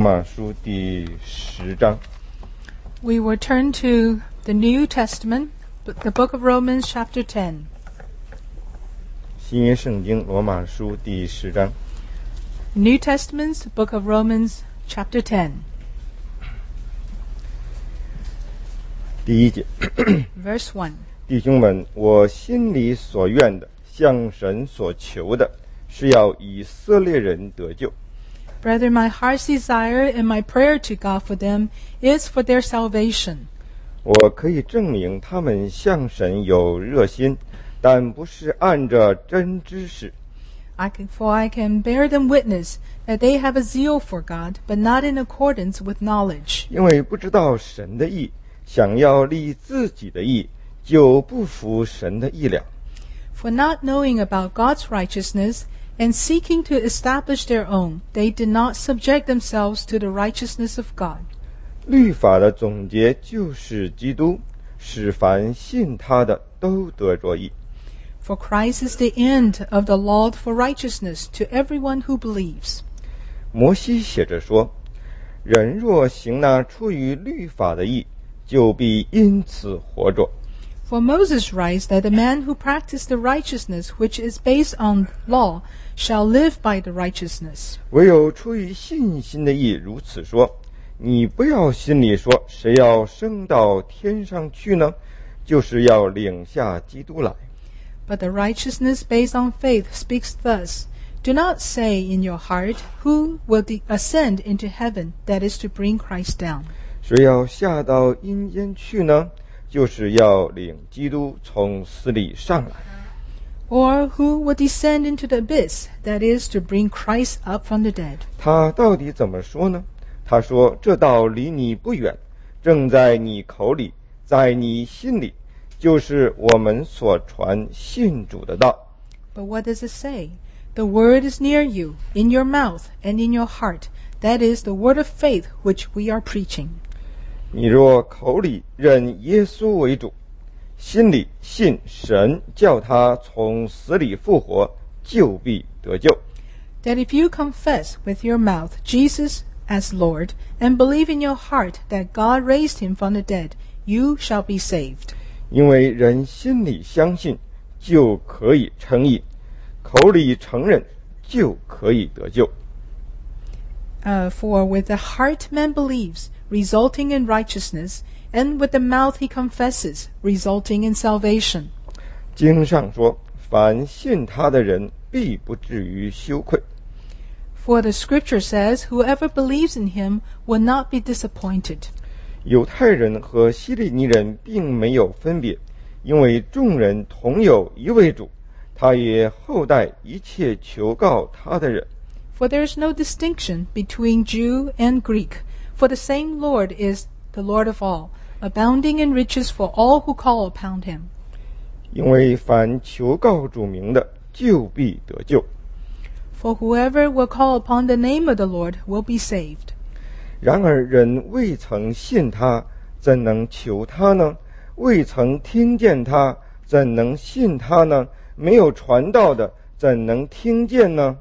马书第10章。 We will turn to the New Testament, the book of Romans, chapter 10. 新约圣经罗马书第10章。 New Testament's book of Romans, chapter 10. 第1节 Verse 1. 弟兄们，我心里所愿的，向神所求的，是要以色列人得救。 Brethren, my heart's desire and my prayer to God for them is for their salvation. 我可以证明他们向神有热心，但不是按着真知识。 For I can bear them witness that they have a zeal for God, but not in accordance with knowledge. 因为不知道神的意，想要立自己的意，就不服神的意了。 For not knowing about God's righteousness and seeking to establish their own, they did not subject themselves to the righteousness of God. 律法的总结就是基督，使凡信他的都得着义。 For Christ is the end of the law for righteousness to everyone who believes. 摩西写着说：人若行那出于律法的义，就必因此活着。 For Moses writes that the man who practices the righteousness which is based on law shall live by the righteousness. 唯有出于信心的义如此说。你不要心里说，谁要升到天上去呢？就是要领下基督来。 But the righteousness based on faith speaks thus. Do not say in your heart, who will ascend into heaven, that is to bring Christ down. 谁要下到阴间去呢？就是要领基督从死里上来。 Or who will descend into the abyss, that is to bring Christ up from the dead. 他到底怎么说呢？他说：这道离你不远，正在你口里，在你心里，就是我们所传信主的道。 But what does it say? The word is near you, in your mouth and in your heart. That is the word of faith which we are preaching. 你若口里认耶稣为主，心里信神叫他从死里复活，就必得救。 That if you confess with your mouth Jesus as Lord, and believe in your heart that God raised him from the dead, you shall be saved. 因为人心里相信，就可以称义；口里承认，就可以得救。 For with the heart man believes, resulting in righteousness, and with the mouth he confesses, resulting in salvation. 经上说：凡信他的人，必不至于羞愧。 For the scripture says, whoever believes in him will not be disappointed. 犹太人和希利尼人并没有分别，因为众人同有一位主，他也厚待一切求告他的人。 For there is no distinction between Jew and Greek, for the same Lord is the Lord of all, abounding in riches for all who call upon him. 因为凡求告主名的，就必得救。 For whoever will call upon the name of the Lord will be saved. 然而人未曾信他，怎能求他呢？未曾听见他，怎能信他呢？没有传道的，怎能听见呢？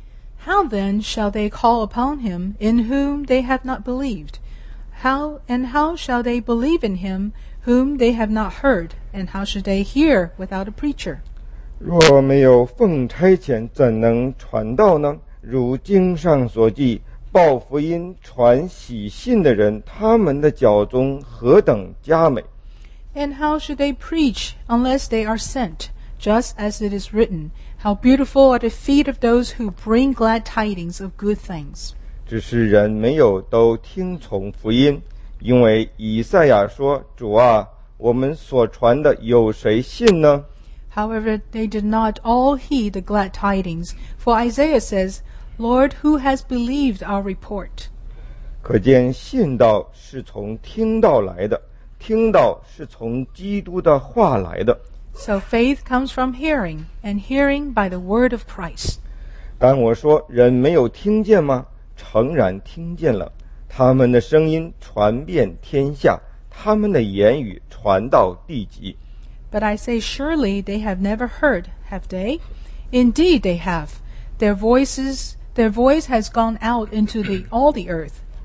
How then shall they call upon him in whom they have not believed? How shall they believe in him whom they have not heard? And how should they hear without a preacher? 若没有奉差遣，怎能传道呢？如经上所记，报福音、传喜信的人，他们的脚中何等佳美！ And how should they preach unless they are sent? Just as it is written, how beautiful are the feet of those who bring glad tidings of good things. 只是人没有都听从福音，因为以赛亚说：主啊，我们所传的有谁信呢？ However, they did not all heed the glad tidings, for Isaiah says, Lord, who has believed our report? 可见信道是从听道来的，听道是从基督的话来的。 So faith comes from hearing, and hearing by the word of Christ. 但我说人没有听见吗？诚然听见了，他们的声音传遍天下，他们的言语传到地极。 But I say, surely they have never heard, have they? Indeed they have. Their voice has gone out into all the earth,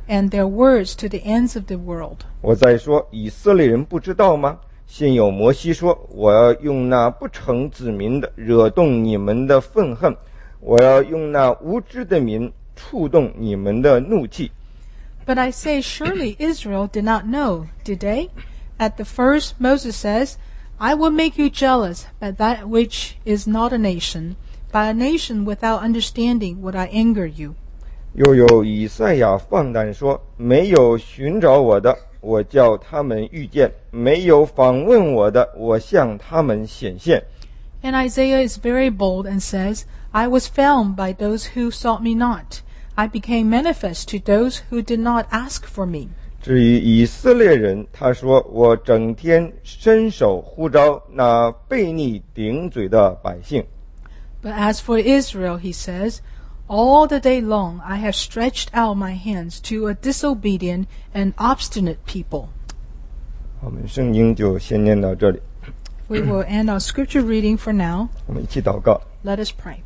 and their words to the ends of the world. 我再说，以色列人不知道吗？先有摩西说，我要用那不成子民的惹动你们的愤恨，我要用那无知的民触动你们的怒气。 But I say, surely Israel did not know, did they? At the first, Moses says, I will make you jealous by that which is not a nation. By a nation without understanding would I anger you. 又有以赛亚放胆说，没有寻找我的，我叫他们遇见；没有访问我的，我向他们显现。 And Isaiah is very bold and says, I was found by those who sought me not. I became manifest to those who did not ask for me. 至于以色列人，他说，我整天伸手呼召那悖逆顶嘴的百姓。 But as for Israel, he says, all the day long I have stretched out my hands to a disobedient and obstinate people. 我们圣经就先念到这里， We will end our scripture reading for now. 我们一起祷告。 Let us pray.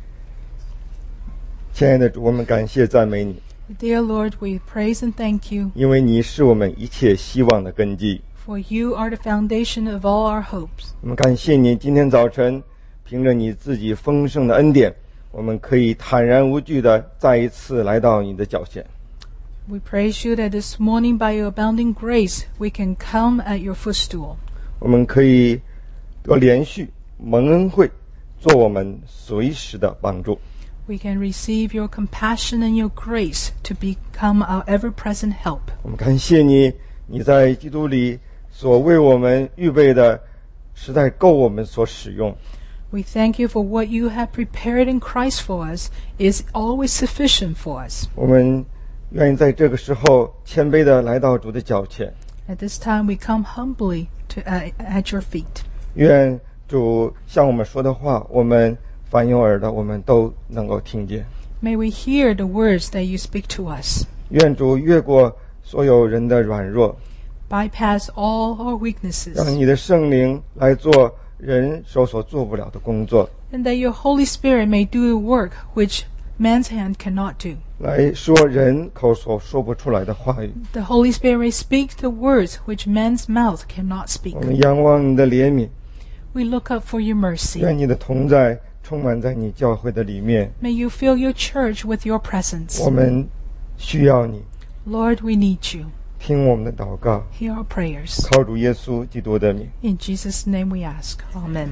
亲爱的主，我们感谢赞美你， Dear Lord, we praise and thank you, 因为你是我们一切希望的根基。 for you are the foundation of all our hopes. 我们感谢你，今天早晨凭着你自己丰盛的恩典，我们可以坦然无惧的再一次来到你的脚前。 We praise you that this morning by your abounding grace we can come at your footstool. 我们可以得连续蒙恩惠，做我们随时的帮助。 We can receive your compassion and your grace to become our ever-present help. 我们感谢你，你在基督里所为我们预备的，实在够我们所使用。 We thank you for what you have prepared in Christ for us is always sufficient for us. 我们愿意在这个时候谦卑的来到主的脚前， At this time we come humbly at your feet. 愿主向我们说的话，我们凡有耳的，我们都能够听见。 May we hear the words that you speak to us. 愿主越过所有人的软弱， Bypass all our 让 weaknesses. 你的圣灵来做人手所做不了的工作， And that your Holy Spirit may do the work which man's hand cannot do. 来说人口所说不出来的话语。 The Holy Spirit may speak the words which man's mouth cannot speak. 我们仰望你的怜悯， We look up for your mercy. 愿你的同在充满在你教会的里面。 May you fill your church with your presence. 我们需要你， Lord, we need you. 听我们的祷告， Hear our prayers. 靠主耶稣基督的名。 In Jesus' name we ask. Amen.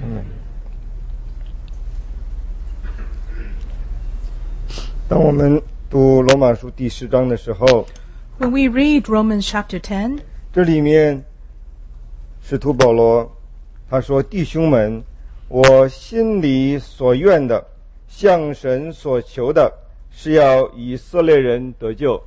当我们读罗马书第10章的时候， When we read Romans chapter 10, 这里面使徒保罗他说：“弟兄们，我心里所愿的，向神所求的，是要以色列人得救。”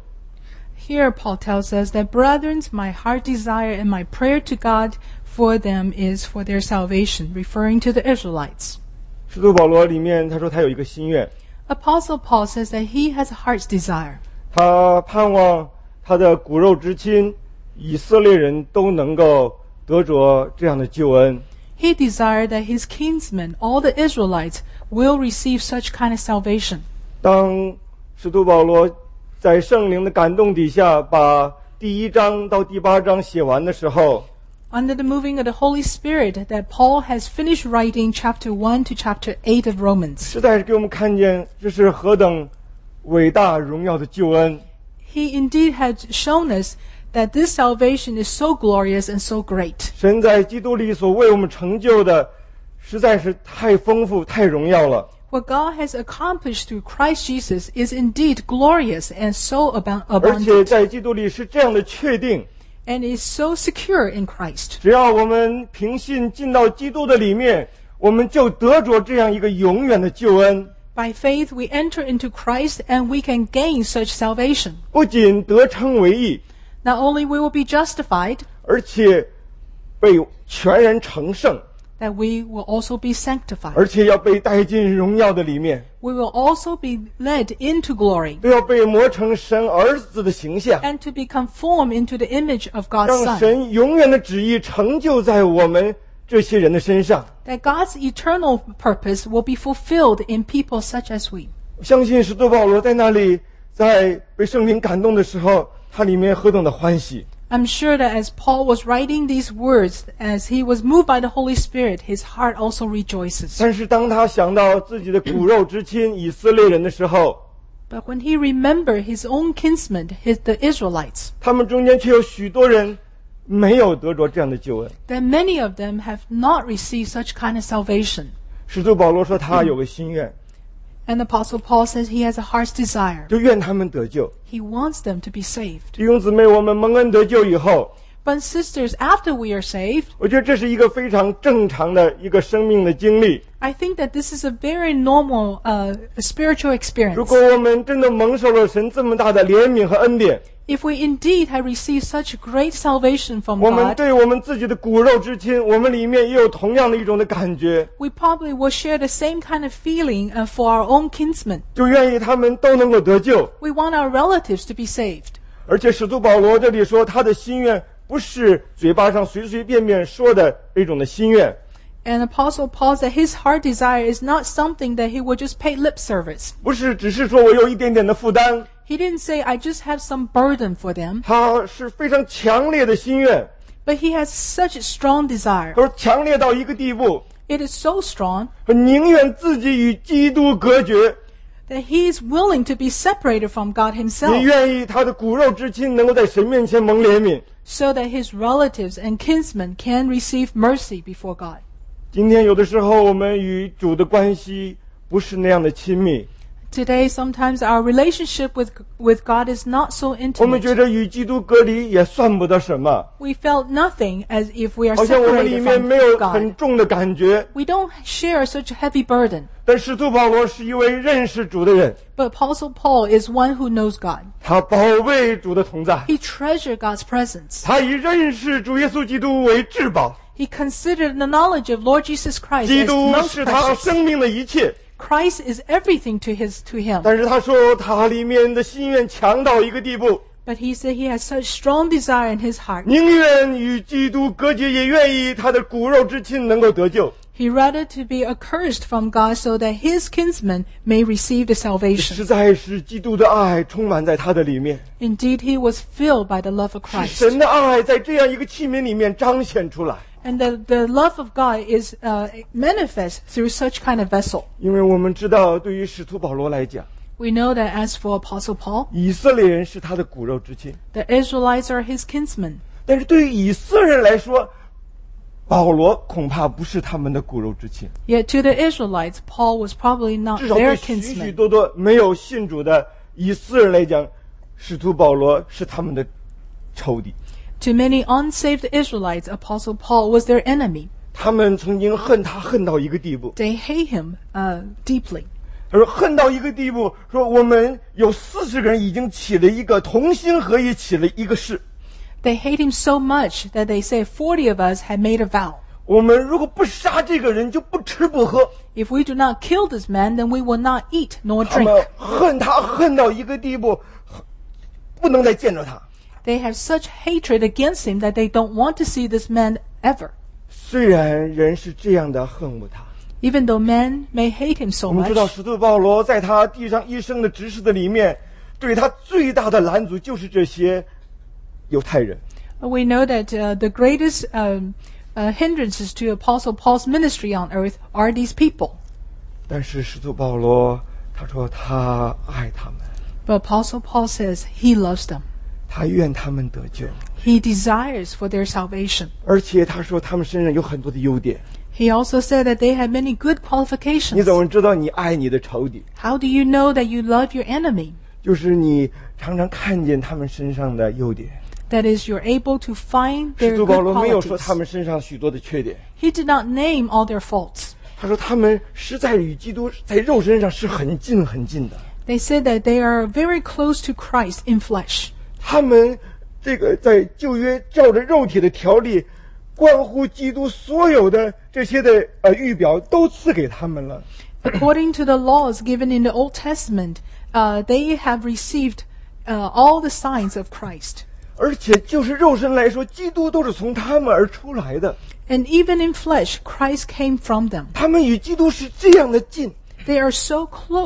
here Paul tells us that, brethren, my heart desire and my prayer to God for them is for their salvation, referring to the Israelites. 使徒保罗里面他说他有一个心愿， Apostle Paul says that he has a heart's desire. 他盼望他的骨肉之亲以色列人都能够得着这样的救恩。 He desired that his kinsmen, all the Israelites, will receive such kind of salvation. 当使徒保罗在圣灵的感动底下，把第1章到第8章写完的时候， Under the moving of the Holy Spirit, that Paul has finished writing chapter 1 to chapter 8 of Romans. 实在是给我们看见这是何等伟大荣耀的救恩。 He indeed had shown us that this salvation is so glorious and so great. 神在基督里所为我们成就的，实在是太丰富、太荣耀了。 What God has accomplished through Christ Jesus is indeed glorious and so 而且 abundant, 在基督里是这样的确定， and is so secure in Christ. 只要我们凭信进到基督的里面，我们就得着这样一个永远的救恩。 By faith we enter into Christ and we can gain such salvation. 不仅得称为义， Not only we will be justified, 而且被全然成圣， that we will also be sanctified. 而且要被带进荣耀的里面， We will also be led into glory 都要被磨成神儿子的形象， and to be conformed into the image of God's 让 Son. 神永远的旨意成就在我们这些人的身上。 That God's eternal purpose will be fulfilled in people such as we. 相信使徒保罗在那里在被圣灵感动的时候，他里面何等的欢喜。 I'm sure that as Paul was writing these words, as he was moved by the Holy Spirit, his heart also rejoices. 但是当他想到自己的骨肉之亲以色列人的时候， But when he remembered his own kinsmen, the Israelites, 他们中间却有许多人没有得着这样的救恩。 then many of them have not received such kind of salvation. 使徒保罗说他有个心愿， And the Apostle Paul says he has a heart's desire. 就愿他们得救。 He wants them to be saved. 弟兄姊妹，我们蒙恩得救以后， But sisters, after we are saved, 我觉得这是一个非常正常的一个生命的经历。 I think that this is a very normal spiritual 如 experience. 果我们真的蒙受了神这么大的怜悯和恩典， If we indeed have received such great salvation from 我们 God, 对我们自己的骨肉之亲，我们里面也有同样的一种的感觉， we probably will share the same kind of feeling for our own kinsmen. 就愿意他们都能够得救。 We want our relatives to be saved. 而且使徒保罗这里说，他的心愿不是嘴巴上随随便便说的一种的心愿， And Apostle Paul said his heart desire is not something that he will just pay lip service. 不是只是说我有一点点的负担， He didn't say, I just have some burden for them. 他是非常强烈的心愿。 But he has such a strong desire. 他说强烈到一个地步， It is so strong 宁愿自己与基督隔绝， that he is willing to be separated from God 也 himself 愿意他的骨肉之亲能够在神面前蒙怜悯。 so that his relatives and kinsmen can receive mercy before God. 今天有的时候我们与主的关系不是那样的亲密， Today, sometimes our relationship with God is not so 我们觉 intimate. 得与基督隔离也算不得什么， We felt nothing as if we are 好像我们里 separated 面 from 没有 God. 很重的感觉。 We don't share such a heavy burden. 但使徒保罗是一位认识主的人， But Apostle Paul is one who knows God. 他保卫主的同在， He treasured God's presence. 他以认识主耶稣基督为至宝。 He considered the knowledge of Lord Jesus Christ 基 as 督 most 是他 precious. 生命的一切。 Christ is everything to him. 但是他说他里面的心愿强到一个地步， But he said he has such strong desire in his heart. 宁愿与基督隔绝，也愿意他的骨肉之亲能够得救。 He rather to be accursed from God so that his kinsmen may receive the salvation. 实在是基督的爱充满在他的里面， Indeed, he was filled by the love of 是 Christ. 神的爱在这样一个器皿里面彰显出来。 And the love of God is manifest through such kind of vessel. 因为我们知道，对于使徒保罗来讲， We know that as for Apostle Paul, 以色列人是他的骨肉之亲， the Israelites are his kinsmen. 但是对于以色列人来说，保罗恐怕不是他们的骨肉之亲， Yet to the Israelites, Paul was probably not 至少 their 对许许 kinsman. 多多没有信主的以色列人来讲，使徒保罗是他们的仇敌。 To many unsaved Israelites, Apostle Paul was their enemy. 他们曾经恨他恨到一个地步， They hate him deeply. 他说恨到一个地步，说我们有40个人已经起了一个同心合意起了一个誓， They hate him so much that they say 40 of us had made a vow. 我们如果不杀这个人，就不吃不喝。 If we do not kill this man, then we will not eat nor 他们 drink. 恨他恨到一个地步，不能再见着他。 They have such hatred against him that they don't want to see this man ever. 虽然人是这样的恨恶他， Even though men may hate him so 我们知道 much, 使徒保罗在他地上一生的执事的里面，对他最大的拦阻就是这些犹太人。 we know that the greatest hindrances to Apostle Paul's ministry on earth are these people. 但是使徒保罗他说他爱他们， But Apostle Paul says he loves them. 他愿他们得救， He desires for their salvation. 而且他说他们身上有很多的优点。 He also said that they have many good 你 qualifications. 怎么知道你爱你的仇敌？ How do you know that you love your enemy? 就是你常常看见他们身上的优点。 That is, you're able to find 使 their 徒 good 保罗没有说 qualities. 他们身上许多的缺点， He did not name all their faults. 他说他们实在与基督在肉身上是很近很近的。 They said that they are very close to Christ in flesh. 他们这个在旧约照着肉体的条例，关乎基督所有的这些的预表都赐给他们了。 According to the laws given in the Old Testament, they have received all the signs of Christ. 而且就是肉身来说，基督都是从他们而出来的。 And even in flesh, Christ came from them. 他们与基督是这样的近， They are so close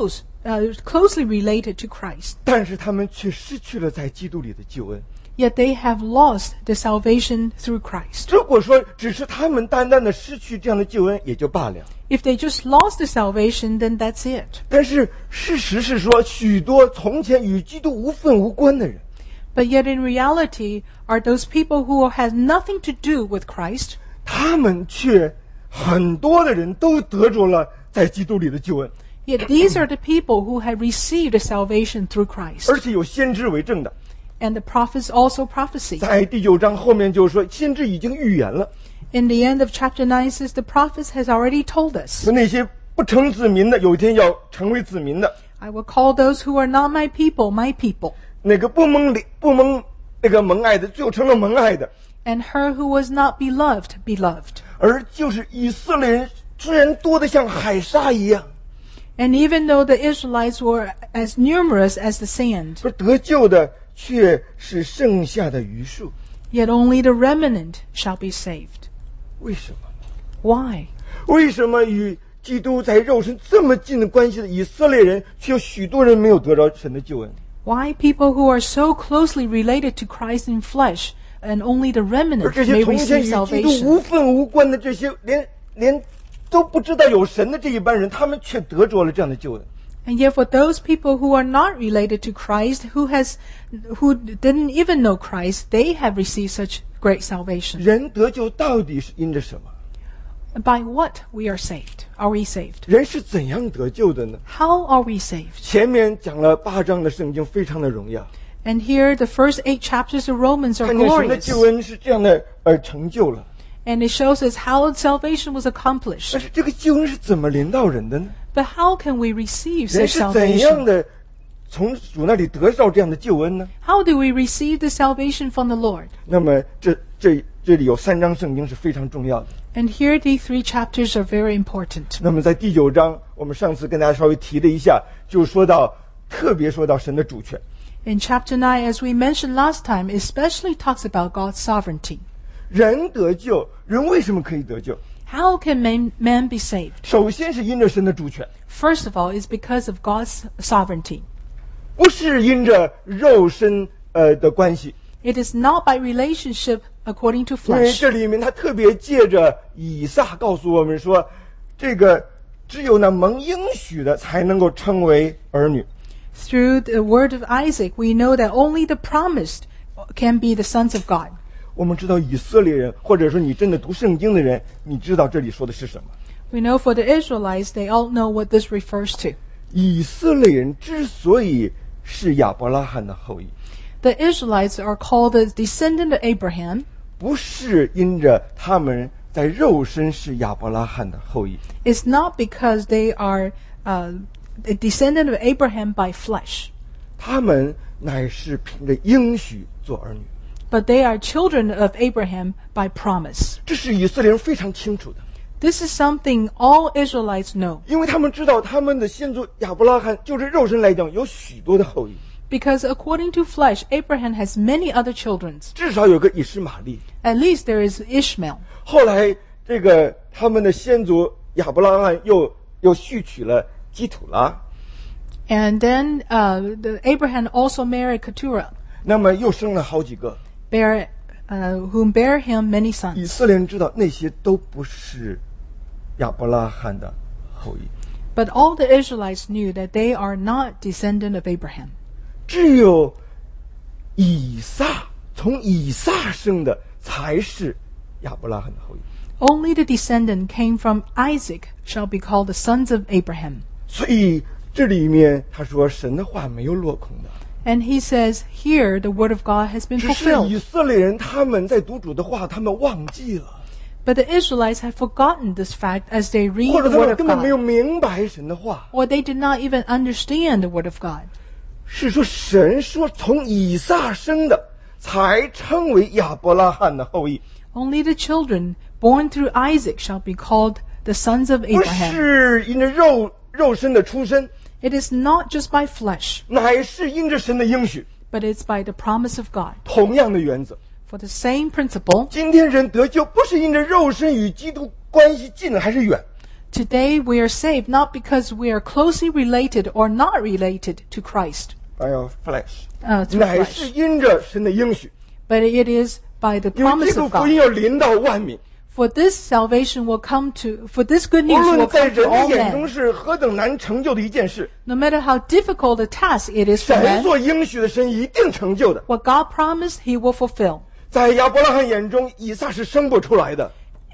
closely related to Christ, 但是他们却失去了在基督里的救恩。 yet they have lost the salvation through Christ. 如果说只是他们单单的失去这样的救恩也就罢了， If they just lost the salvation, then that's it. 但是事实是说，许多从前与基督无分无关的人， But yet in reality are those people who have nothing to do with Christ, 他们却很多的人都得着了在基督里的救恩， yet these are the people who have received the salvation through Christ. 而且有先知为证的。 And the prophets also prophesy. 在第9章后面就说，先知已经预言了， In the end of chapter 9 says the prophets has already told us, 说那些不成子民的，有一天要成为子民的； I will call those who are not my people, my people. 那个不蒙那个蒙爱的，最后成了蒙爱的。 And her who was not beloved, beloved. 而就是以色列人虽然多得像海沙一样， And even though the Israelites were as numerous as the sand, 而得救的却是剩下的余数。 yet only the remnant shall be saved. 为什么？ Why? 为什么与基督在肉身这么近的关系的以色列人，却有许多人没有得着神的救恩？ Why people who are so closely related to Christ in flesh, and only the 而 remnant 这些 may 从前 receive 与基督 salvation? 无分无关的这些，连都不知道有神的这一班人，他们却得着了这样的救恩。 And yet for those people who are not related to Christ, who didn't even know Christ, they have received such great salvation. 人得救到底是因着什么？ By what we are saved? Are we saved? 人是怎样得救的呢？ How are we saved? 前面讲了8章的圣经，非常的荣耀。 And here the first 8 chapters of Romans are 看见神的 glorious. 救恩是这样的成就了， And it shows us how salvation was 但 accomplished. 是这个救恩是怎么临到人的呢？ But how can we receive 人 such 是怎样 salvation? 的从主那里得到这样的救恩呢？ How do we receive the salvation from the Lord? 那么这里有3章圣经是非常重要的。 And here the 3 chapters are very important. 那么在第9章，我们上次跟大家稍微提了一下，就特别说到神的主权。 In chapter 9, as we mentioned last time, especially talks about God's sovereignty. 人得救，人为什么可以得救？ How can man be saved? 首先是因着神的主权， First of all, is because of God's sovereignty. 不是因着肉身的关系。 It is not by relationship according to 因为 flesh. 这里面他特别借着以撒告诉我们说，这个只有那蒙应许的才能够称为儿女。 Through the word of Isaac, we know that only the promised can be the sons of God. 我们知道以色列人，或者说你真的读圣经的人，你知道这里说的是什么？ We know for the Israelites, they all know what this refers to. 以色列人之所以是亚伯拉罕的后裔， The Israelites are called the descendant of Abraham, 不是因着他们在肉身是亚伯拉罕的后裔， is not because they are a descendant of Abraham by flesh, 他们乃是凭着应许做儿女。 but they are children of Abraham by promise. 这是以色列人非常清楚的， This is something all Israelites know, 因为他们知道他们的先祖亚伯拉罕就是肉身来讲有许多的后裔， because according to flesh, Abraham has many other children. 至少有个以实玛利。 At least there is Ishmael. 后来这个他们的先祖亚伯拉罕又续娶了基土拉， And then Abraham also married Keturah, 那么又生了好几个。 whom bare him many 以 sons. 色列人知道那些都不是亚伯拉罕的后裔， But all the Israelites knew that they are not descendant of Abraham. 只有以撒从以撒生的才是亚伯拉罕的后裔。 Only the descendant came from Isaac shall be called the sons of Abraham. 所以这里面他说神的话没有落空的， And he says, here the word of God has been 只是以 fulfilled. 色列人他们在读主的话，他们忘记了， But the Israelites have forgotten this fact as they 或 read 者 the 他 word 们 of 根本没有 God. 明白神的话。 Or they did not even understand the word of God. 是说神说从以撒生的才称为亚伯拉罕的后裔， Only the children born through Isaac shall be called the sons of 不 Abraham. 是因着肉身的出身， It is not just by flesh, 乃是因着神的应许。 but it's by the promise of God. 同样的原则， For the same principle, 今天人得救不是因着肉身与基督关系近还是远， Today we are saved not because we are closely related or not related to Christ, by your flesh， through 乃是 flesh, 因着神的应许， but it is by the 因为 promise 这个 of 福音 God. 要临到万民。 For this salvation will come to, for this good 无 news will 论在 come to 人的 all 眼中 men. 是何等难成就的一件事， No matter how difficult a task it is for 神 men, 所应许的，神一定成就的。 what God promised, He will fulfill. 在亚伯拉罕眼中，以撒是生不出来的。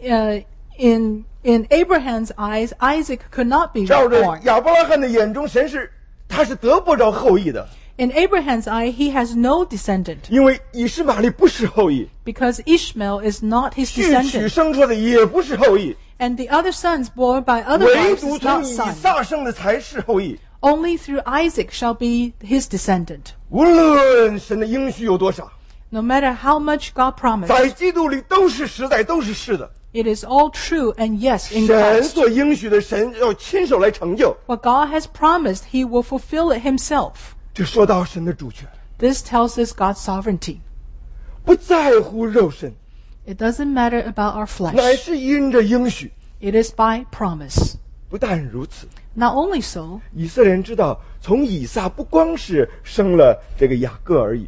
In Abraham's eyes, Isaac could not be 照着 born. 亚伯拉罕的眼中，他是得不着后裔的， In Abraham's eye, he has no descendant 因为以实玛利不是后裔， because Ishmael is not his 续取 descendant, 生出来的也不是后裔， and the other sons born by other 唯 wives 独 is 从 not 以 son. 撒生的才是后裔。 Only through Isaac shall be his descendant. 无论神的应许有多少， No matter how much God 在 promised, 基督里都是实在，都是是的。 it is all true and yes in 神 Christ. 所应许的，神要亲手来成就。 What God has promised, He will fulfill it Himself. 这说到神的主权， This tells us God's sovereignty. 不在乎肉身， It doesn't matter about our 乃 flesh. 是因着应许。 It is by promise. 不但如此， Not only so, 以色列人知道，从以撒不光是生了这个雅各而已，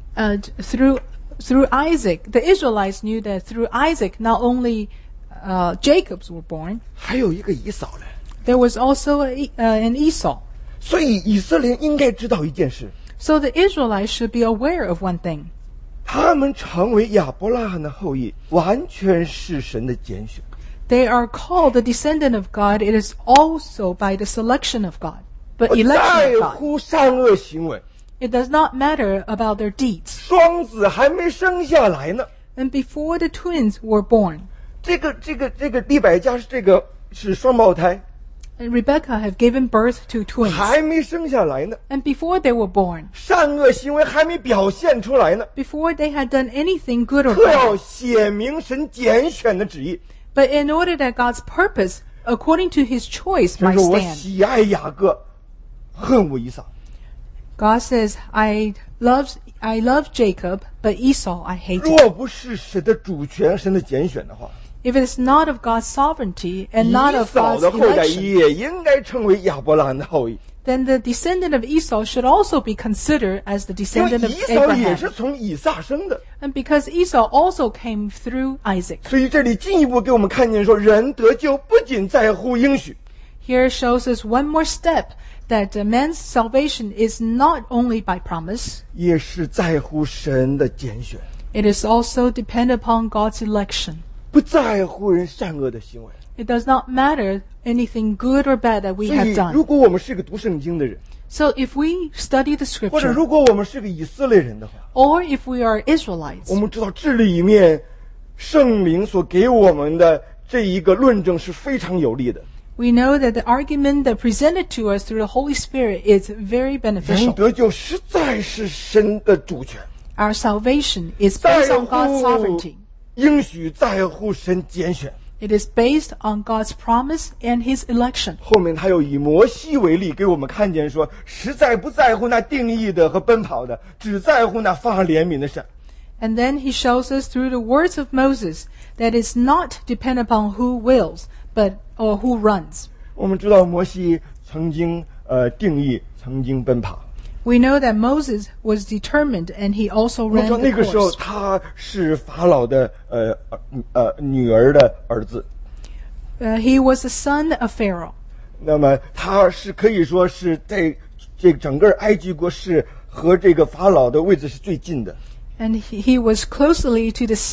through Isaac, the Israelites knew that through Isaac, not only Jacobs were born, 还有一个以扫呢。 there was also an Esau. 所以以色列人应该知道一件事： So the Israelites should be aware of one thing. 他们成为亚伯拉罕的后裔，完全是神的拣选。 They are called the descendant of God. It is also by the selection of God, but 不 election 在 of God. 乎善恶行为， It does not matter about their deeds. 双子还没生下来呢。 And before the twins were born, 这个利百加是双胞胎， and Rebekah have given birth to twins. 还没生下来呢。 And before they were born, 善恶行为还没表现出来呢， before they had done anything good or 特要 bad, 显明神拣选的旨意。 but in order that God's purpose, according to His choice, 神 might 说：“我 stand. 喜爱雅各，恨恶以扫。 God says, I love Jacob, but Esau I hate. 若不是神的主权、神的拣选的话， If it is not of God's sovereignty and 以 not of 扫 God's 的后代 election, 也应该成为亚伯拉罕的后裔， then the descendant of Esau should also be considered as the 因为 descendant of 以扫也是 Abraham. 从以撒生的。 And because Esau also came through Isaac. 所以这里进一步给我们看见说，人得救不仅在乎应许， Here shows us one more step that man's salvation is not only by promise, 也是在乎神的拣选， it is also dependent upon God's election. 不在乎人善恶的行为。 It does not matter anything good or bad that we 所 have 以， done. 如果我们是个读圣经的人， So if we study the 或者 scripture, 如果我们是个以色列人的话， or if we are Israelites, 我们知道这里面圣灵所给我们的这一个论证是非常有力的。 we know that the argument that presented to us through the Holy Spirit is very 人 beneficial. 得救实在是神的主权， Our salvation is 在 based on God's 乎 sovereignty. 应许，在乎神拣选。 It is based on God's promise and His election. 后面他又以摩西为例，给我们看见说，实在不在乎那定义的和奔跑的，只在乎那发怜悯的神。 And then He shows us through the words of Moses that it's not dependent upon who wills, or who runs. 我们知道摩西曾经定义，曾经奔跑。 We know that Moses was determined and he also 我说 ran 那 the 个时候 course. 他是法老的女儿的儿子， He was the son of Pharaoh. 那么他是可以说是在这整个埃及国是和这个法老的位置是最近的。 And he was closely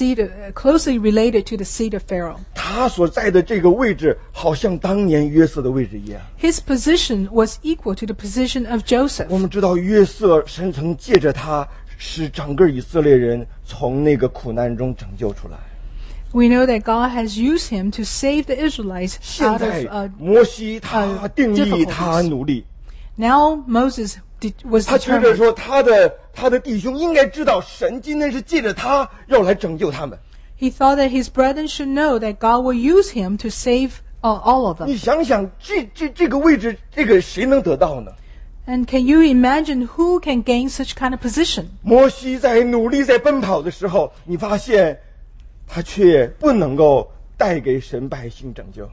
related to the seat of Pharaoh. 他所在的这个位置，好像当年约瑟的位置一样。 His position was equal to the position of 我 Joseph. 们知道约瑟神曾借着他，使整个以色列人从那个苦难中拯救出来。 We know that God has used him to save the Israelites 现 out 在 of 摩西他定义 difficulties. 他努力， Now Moses was 他觉得 determined. 说他的弟兄应该知道，神今天是借着他要来拯救他们。 He thought that his brethren should know that God will use him to save all of 你 them. 想想，这个位置，这个谁能得到呢？ And can you imagine who can gain such kind of position? 摩西在努力在奔跑的时候，你发现他却不能够带给神百姓拯救。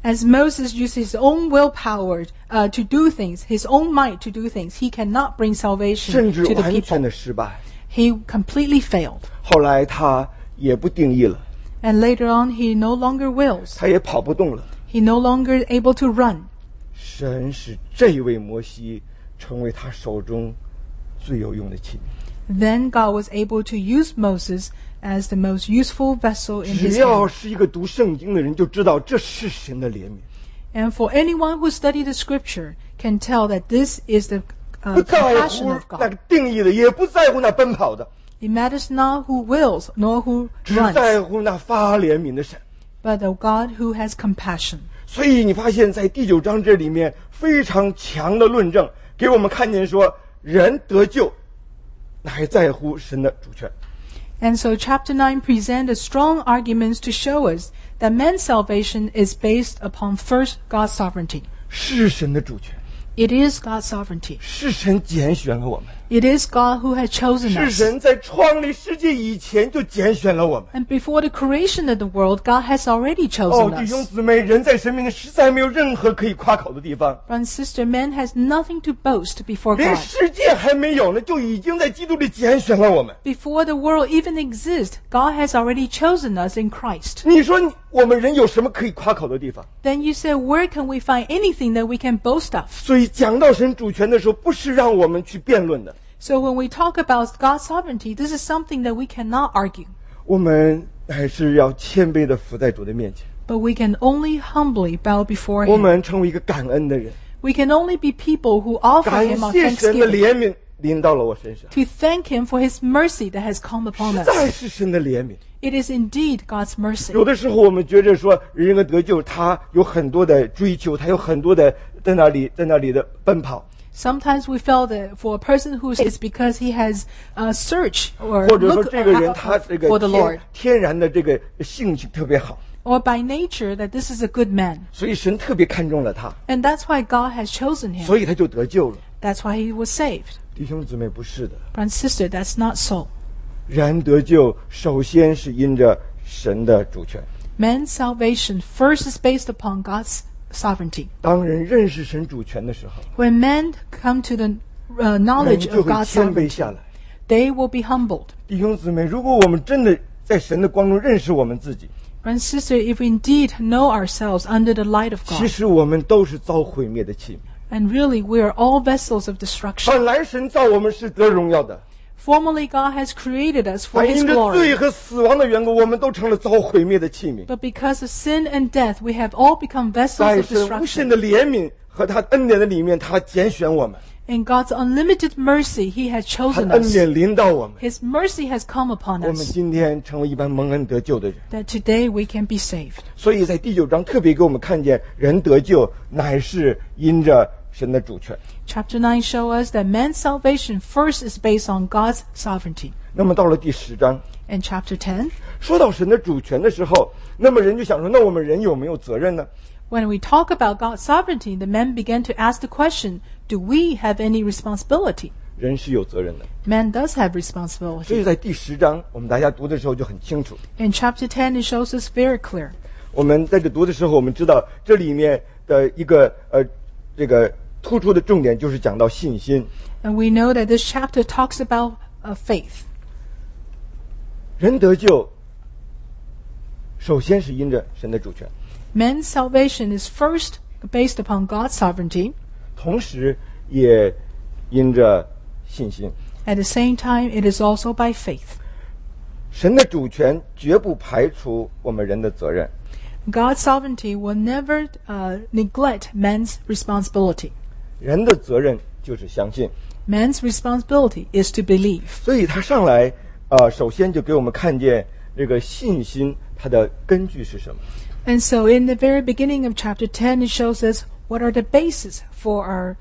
As Moses used his own willpower to do things, his own might to do things, he cannot bring 甚 salvation 至 to the 完全 people. 的失败。 He completely failed. 后来他也不定义了， And later on, he no longer wills. 他也跑不动了。 He no longer able to run. 神使这位摩西成为他手中最有用的器皿。 Then God was able to use Moses as the most useful vessel in 只 his 要 hand. 是一个读圣经的人，就知道这是神的怜悯。 And for anyone who studied the scripture can tell that this is the 不在 compassion 乎 of 那 God. 个定义的，也不在乎那奔跑的， It matters not who wills nor who 只在 runs, 乎那发怜悯的神。 but the God who has compassion. 所以你发现在第9章这里面非常强的论证，给我们看见说，人得救乃在乎神的主权。 And so chapter 9 presents strong arguments to show us that man's salvation is based upon first God's sovereignty. 是神的主权， It is God's sovereignty. 是神拣选了我们， It is God who has chosen 是 us. 神在创立世界以前就拣选了我们。 And before the creation of the world, God has already 哦， chosen 弟兄 us. 姊妹，人在神面前实在没有任何可以夸口的地方， Brother and sister, man has nothing to boast before 连 God. 世界还没有呢，就已经在基督里拣选了我们。 Before the world even exists, God has already chosen us in Christ. 你说我们人有什么可以夸口的地方？ Then you say, where can we find anything that we can boast of? 所以讲到神主权的时候，不是让我们去辩论的， So when we talk about God's sovereignty, this is something that we cannot argue. 我们还是要谦卑的伏在主的面前。 But we can only humbly bow before 我 Him. 们成为一个感恩的人， We can only be people who offer 感 Him our 谢神的 thanksgiving, 怜悯临到了我身上， to thank Him for His mercy that has come upon 实 us. 在是神的怜悯。 It is indeed God's mercy. 有的时候我们觉着说，人的得救，他有很多的追求，他有很多的在那里的奔跑， Sometimes we feel that for a person who is because he has searched or 或者说 look 这个人他这个 for the Lord, 天然的这个性情特别好， or by nature that this is a good man. 所以神特别看重了他， And that's why God has chosen him. 所以他就得救了。 That's why he was saved. 弟兄姊妹，不是的， Brother and sister, that's not so. 人得救首先是因着神的主权。 Man's salvation first is based upon God's sovereignty. 当人认识神主权的时候， When men come to the 人 knowledge 就 of 会 God's 谦卑 sovereignty, 下来。 they will be humbled. 弟兄姊妹，如果我们真的在神的光中认识我们自己， Brother and sister, if we indeed know ourselves under the light of 其 God, 实我们都是遭毁灭的器皿。 and really we are all vessels of destruction. 本来神造我们是得荣耀的， Formerly God has created us for 但 His 因着罪 glory. 和死亡的缘故，我们都成了遭毁灭的器皿。 But because of sin and death, we have all become vessels 在 of 神无限 destruction. 的怜悯和他恩典的里面，他拣选我们， In God's unlimited mercy, He has 他 chosen 恩 us. 典临到我们， His mercy has come upon 我们 us, 今天成为一般蒙恩得救的人。 that today we can be saved. 所以在第9章特别给我们看见，人得救乃是因着神的主权。 Chapter 9 shows us that man's salvation first is based on God's sovereignty. 那么到了第10章， In chapter 10, 说到神的主权的时候，那么人就想说，那我们人有没有责任呢？ when we talk about God's sovereignty, the men began to ask the question, do we have any responsibility? 人是有责任的。 Man does have 所以 responsibility. 在第10章，我们大家读的时候就很清楚。 In chapter 10, it shows us very clear. 我们在这读的时候，我们知道这里面的一个这个突出的重点就是讲到信心。 And we know that this chapter talks about faith. 人得救，首先是因着神的主权， Man's salvation is first based upon God's sovereignty. 同时也因着信心。 At the same time, it is also by faith. 神的主权绝不排除我们人的责任。 God's sovereignty will never neglect man's responsibility. 人的责任就是相信， Man's responsibility is to believe. 所以他上来首先就给我们看见这个信心它的根据是什么。 And so in the very beginning of chapter 10, it shows us what are the bases for our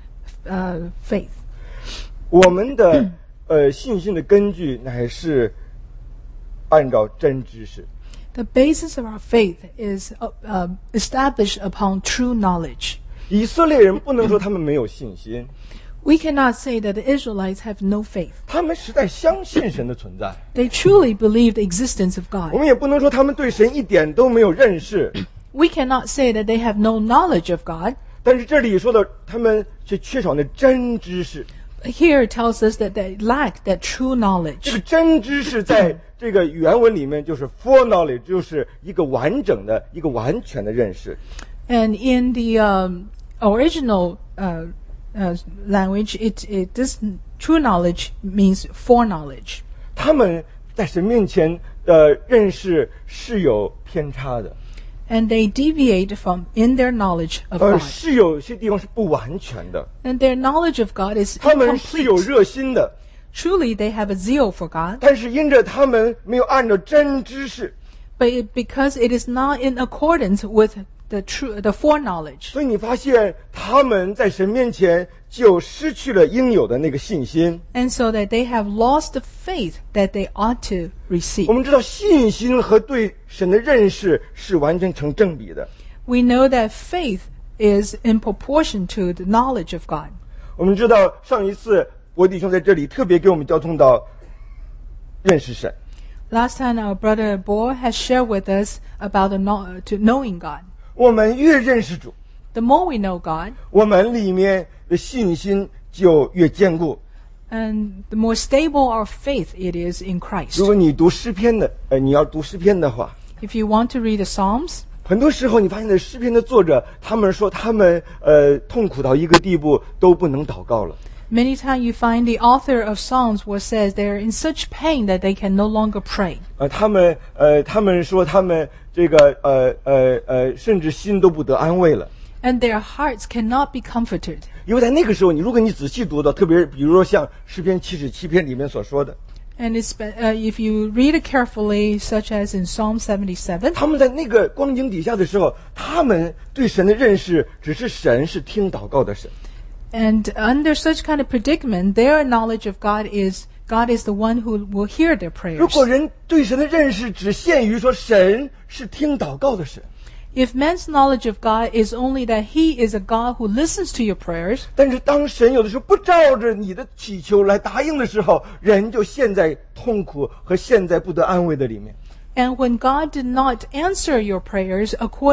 faith. 我们的信心的根据乃是按照真知识。 The basis of our faith is established upon true knowledge. 以色列人不能说他们没有信心， We cannot say that the Israelites have no faith. 他们实在相信神的存在。 They truly believe the existence of 我 God. 们也不能说他们对神一点都没有认识， We cannot say that they have no knowledge of God. 但是这里说的，他们却缺少那真知识。 Here it tells us that they lack that true 这 knowledge. 个真知识在这个原文里面就是 foreknowledge， 就是一个完整的、一个完全的认识。 And in the original language, this true knowledge means foreknowledge. 他们在神面前的认识是有偏差的， And they deviate from in their knowledge of God. 是有些地方是不完全的。 And their knowledge of God is 他们是有 incomplete. 热心的， Truly, they have a zeal for God, 但是因着他们没有按照真知识， but because it is not in accordance with the foreknowledge. 所以你发现他们在神面前就失去了应有的那个信心。 And so that they have lost the faith that they ought to 我 receive. 们知道信心和对神的认识是完全成正比的。 We know that faith is in proportion to the knowledge of God. 我们知道上一次博弟兄在这里特别给我们交通到认识神。 Last time our brother Bo has shared with us about to knowing God. 我们越认识主， The more we know God, 我们里面的信心就越坚固。 and the more stable our faith it is in 如 Christ. 果你读诗篇的，你要读诗篇的话， If you want to read the Psalms, 很多时候你发现，诗篇的作者他们说他们痛苦到一个地步都不能祷告了。 many times you find the author of Psalms will says they're in such pain that they can no longer pray. 他们说他们这个甚至心都不得安慰了。 And their hearts cannot be comforted. 因为在那个时候，如果你仔细读的，特别比如说像诗篇77篇里面所说的， And if you read it carefully, such as in Psalm 77, 他们在那个光景底下的时候，他们对神的认识只是神是听祷告的神。 and under such kind of predicament, their knowledge of God is the one who will hear their 如 prayers. 果人对神的认识只限于说神是听祷告的神， If man's knowledge of God is only that He is a God who listens to your prayers, 但是当神有的时候不照着你的祈求来答应的时候，人就陷在痛苦和陷在不得安慰的里面。 and when God did not answer your prayers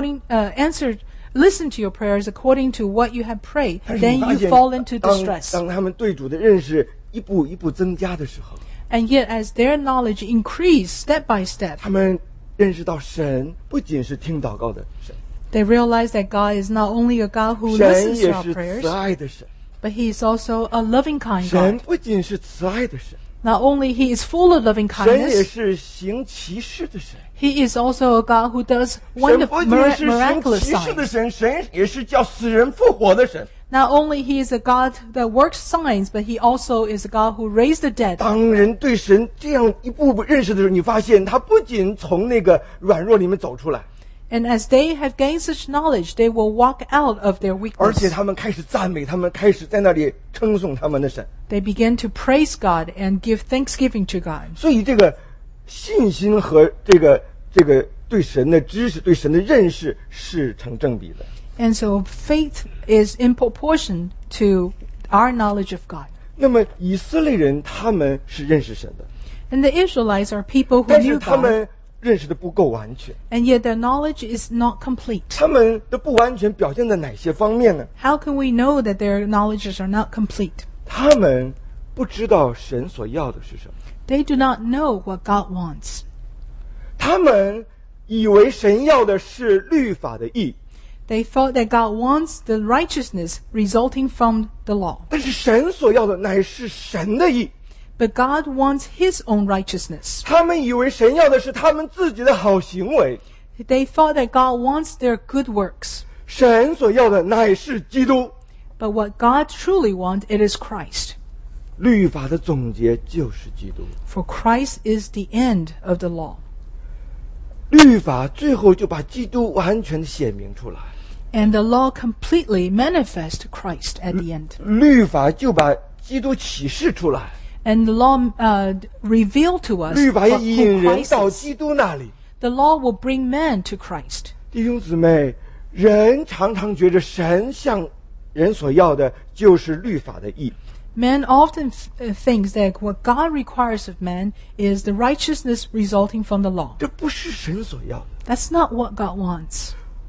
listen to your prayers according to what you have prayed, 但是 then 你发 you 现 fall into 当 distress. 他们对主的认识一步一步增加的时候， And yet, as their knowledge increased step by step, 他们认识到神不仅是听祷告的神， they realize that God is not only a God who 神 listens to 也 our 是 prayers, 慈爱的神。 but He is also a loving kind 神 God. 不仅是慈爱的神， Not only He is full of loving 神也 kindness, 是行奇事的神。 He is also a God who does 神不仅是行 miraculous 奇事的 signs. 神，神也是叫死人复活的神。 Not only He is a God that works signs, but He also is a God who raised the dead. 当人对神这样一步步认识的时候，你发现他不仅从那个软弱里面走出来， And as they have gained such knowledge, they will walk out of their 而且 weakness. 他们开始赞美，他们开始在那里称颂他们的神。 They begin to praise God and give thanksgiving to God. 所以这个信心和这个对神的知识、对神的认识是成正比的。 And so faith is in proportion to our knowledge of God. 那么以色列人他们是认识神的， And the Israelites are people who 但是 knew 他 God, 们认识的不够完全。 and yet their knowledge is not complete. 他们的不完全表现在哪些方面呢？ How can we know that their knowledges are not complete? 他们不知道神所要的是什么， They do not know what God wants. 他们以为神要的是律法的义， They thought that God wants the righteousness resulting from the law. 但是神所要的乃是神的义。 But God wants His own righteousness. 他们以为神要的是他们自己的好行为， They thought that God wants their good works. 神所要的乃是基督。 But what God truly wants, it is Christ. 律法的总结就是基督， For Christ is the end of the law. 律法最后就把基督完全的显明出来， And the law completely manifests Christ at the end. 律法就把基督启示出来， And the law revealed to us 律法也 who 引人 Christ 到 is. 基督那里。 The law will bring man to Christ. 弟兄姊妹，人常常觉着神向人所要的就是律法的义， Man often thinks that what God requires of man is the righteousness resulting from the law. 这不是神所要的。 That's not what God wants.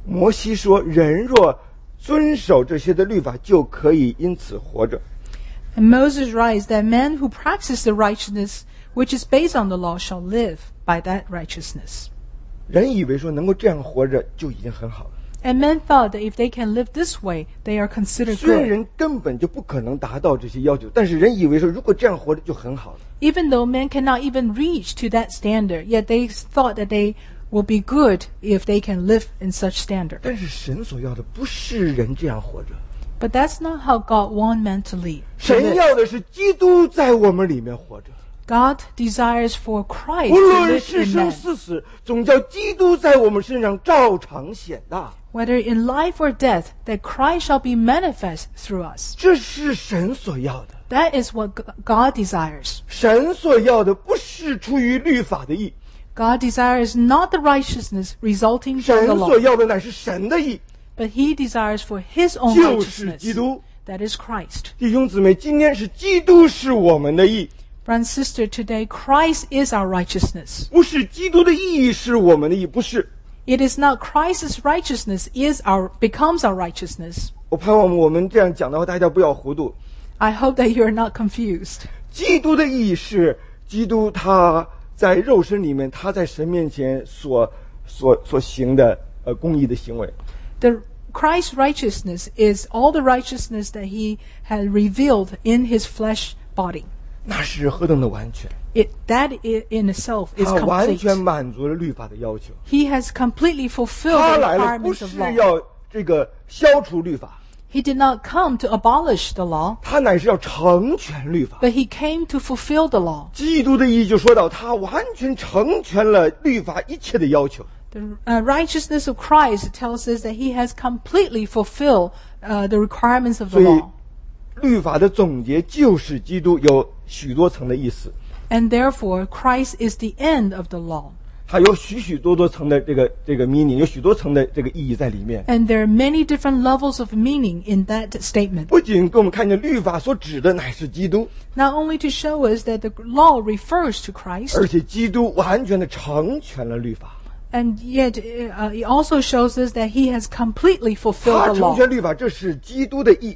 摩西说，人若遵守这些的律法，就可以因此活着。 And Moses writes that men who practice the righteousness which is based on the law shall live by that righteousness. 人以为说能够这样活着就已经很好了， And men thought that if they can live this way, they are considered 虽然 good. 人根本就不可能达到这些要求，但是人以为说如果这样活着就很好了。 Even though men cannot even reach to that standard, yet they thought that they will be good if they can live in such standard. 但是神所要的不是人这样活着， But that's not how God wants men to live. 神要的是基督在我们里面活着。 God desires for Christ 无 to 论 live 是 in 生 men. 是死，总叫基督在我们身上照常显大。 Whether in life or death, that Christ shall be manifest through us. 这是神所要的。 That is what God desires. 神所要的不是出于律法的义， God desires not the righteousness resulting from 神 the 所 law, 要的乃是神的义， but He desires for His own 就是基 righteousness. 督。 That is Christ. 弟兄姊妹，今天是基督是我们的义， Brother and sister, today Christ is our righteousness. 不是基督的义是我们的义，不是。 It is not Christ's righteousness becomes our righteousness. 我盼望我们这样讲的话，大家不要糊涂。 I hope that you are not confused. 基督的义是基督他在肉身里面，他在神面前所行的公义的行为。 The Christ's righteousness is all the righteousness that He had revealed in His flesh body. 那是何等的完全！ That in itself is 他完 complete. 全满足了律法的要求。 He has completely fulfilled 他 the 来了不 requirements 是 of law. 要这个消除律法， He did not come to abolish the law, 他乃是要成全律法。 but He came to fulfill the law. 基督的义就说到，他完全成全了律法一切的要求。 The righteousness of Christ tells us that He has completely fulfilled the requirements of the 所以 law. 律法的总结就是基督，有许多层的意思， And therefore, Christ is the end of the law. 它有许多层的这个meaning，有许多层的这个意义在里面。 And there are many different levels of meaning in that statement. 不仅给我们看见律法所指的乃是基督， Not only to show us that the law refers to Christ, 而且基督完全的成全了律法。 and yet it also shows us that He has completely 他 fulfilled the 成 law. 全律法，这是基督的义。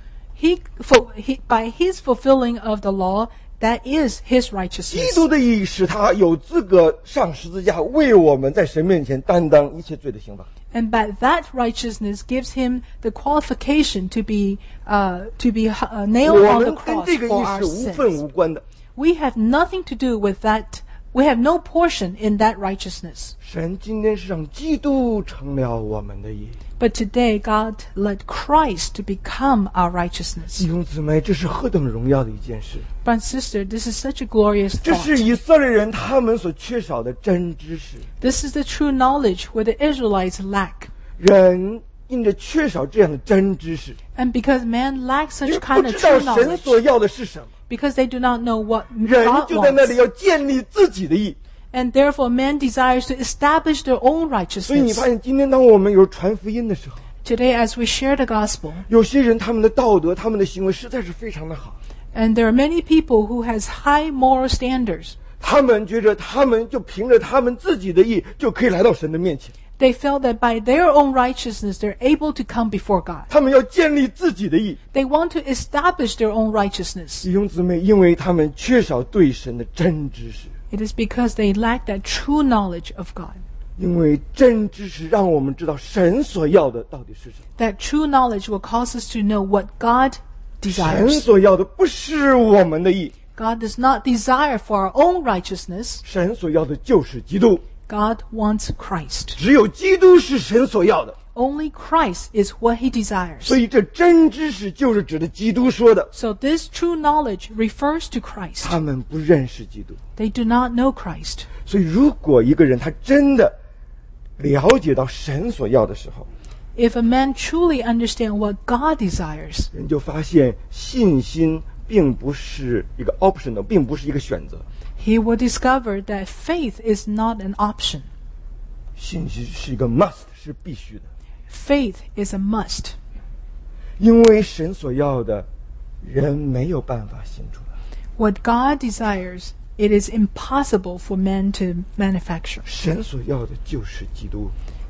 By His fulfilling of the law, that is His 基 righteousness. 督的义使他有资格上十字架，为我们在神面前担当一切罪的刑罚。 And by that righteousness gives Him the qualification to be nailed 我 on the 们跟 cross 这个 for 义 our 是无分 sins. 无关的。 We have nothing to do with that. We have no portion in that righteousness. 神今天是让基督成了我们的义。 But today, God led Christ to become our righteousness. 弟兄姊妹，这是何等荣耀的一件事！ Brother and sister, this is such a glorious 这是 thought. 以色列人他们所缺少的真知识。 This is the true knowledge where the Israelites lack. 人因着缺少这样的真知识， And because man lacks 因 such 为 kind 不 of 知道 true 神所 knowledge, 要的是什么， because they do not know what 人 God 就在那里 wants. 要建立自己的义。 And therefore, man desires to establish their own 所以你 righteousness. 发现，今天当我们有传福音的时候， Today, as we share the gospel, 有些人他们的道德、他们的行为实在是非常的好， and there are many people who has high moral standards. 他们觉得他们就凭着他们自己的义就可以来到神的面前， They felt that by their own righteousness, they're able to come before God. 他们要建立自己的义。 They want to establish their own righteousness. 弟兄姊妹，因为他们缺少对神的真知识， It is because they lack that true knowledge of God. 因为真知识让我们知道神所要的到底是什么。 That true knowledge will cause us to know what God 神 desires. 所要的不是我们的义， God does not desire for our own righteousness. 神所要的就是基督。 God wants Christ. 只有基督是神所要的， Only Christ is what He desires. 所以这真知识就是指的基督说的。 So this true knowledge refers to Christ. 他们不认识基督， They do not know Christ. 所以如果一个人他真的了解到神所要的时候， If a man truly understands what God desires, 人就发现信心并不是一个 optional， 并不是一个选择， he will discover that faith is not an option. 信心是一个 must， 是必须的。 Faith is a must. 因为神所要的，人没有办法行出来。 What God desires, it is impossible for men to manufacture. 神所要的就是基督。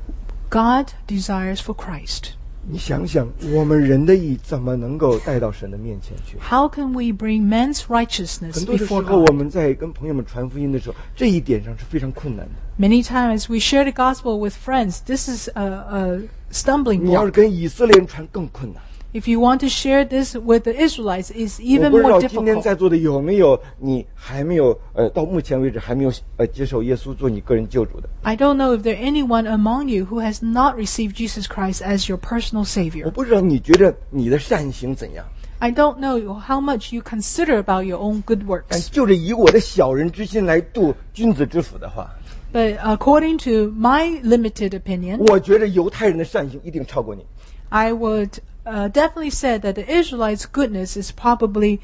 God desires for Christ. 你想想，我们人的义怎么能够带到神的面前去？ How can we bring men's 很 righteousness 多的时 before 候，我 God? 们在跟朋友们传福音的时候，这一点上是非常困难的。 Many times we share the gospel with friends. This is a stumbling 你要是 block. 跟以色列人传更困难。 If you want to share this with the Israelites, it's 我 even 不知 more 道今天 difficult. 在座的有没有你还没有到目前为止还没有接受耶稣做你个人救主的？ I don't know if there anyone among you who has not received Jesus Christ as your personal 我 Savior. 不知道你觉得你的善行怎样？ I don't know how much you consider about your own good 但 works. 就着以我的小人之心来度君子之腹的话， But according to my limited opinion, 我觉得犹太人的善行一定超过你。 I would definitely say that the Israelites' goodness is probably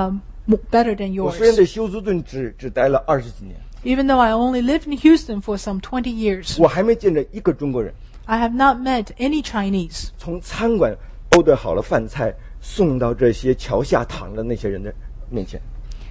better than 我虽然 yours. 在休斯顿只待了20几年， Even though I only lived in Houston for some 20 years, 我还没见着一个中国人 I have not met any Chinese 从餐馆order好了饭菜送到这些桥下躺的那些人的面前。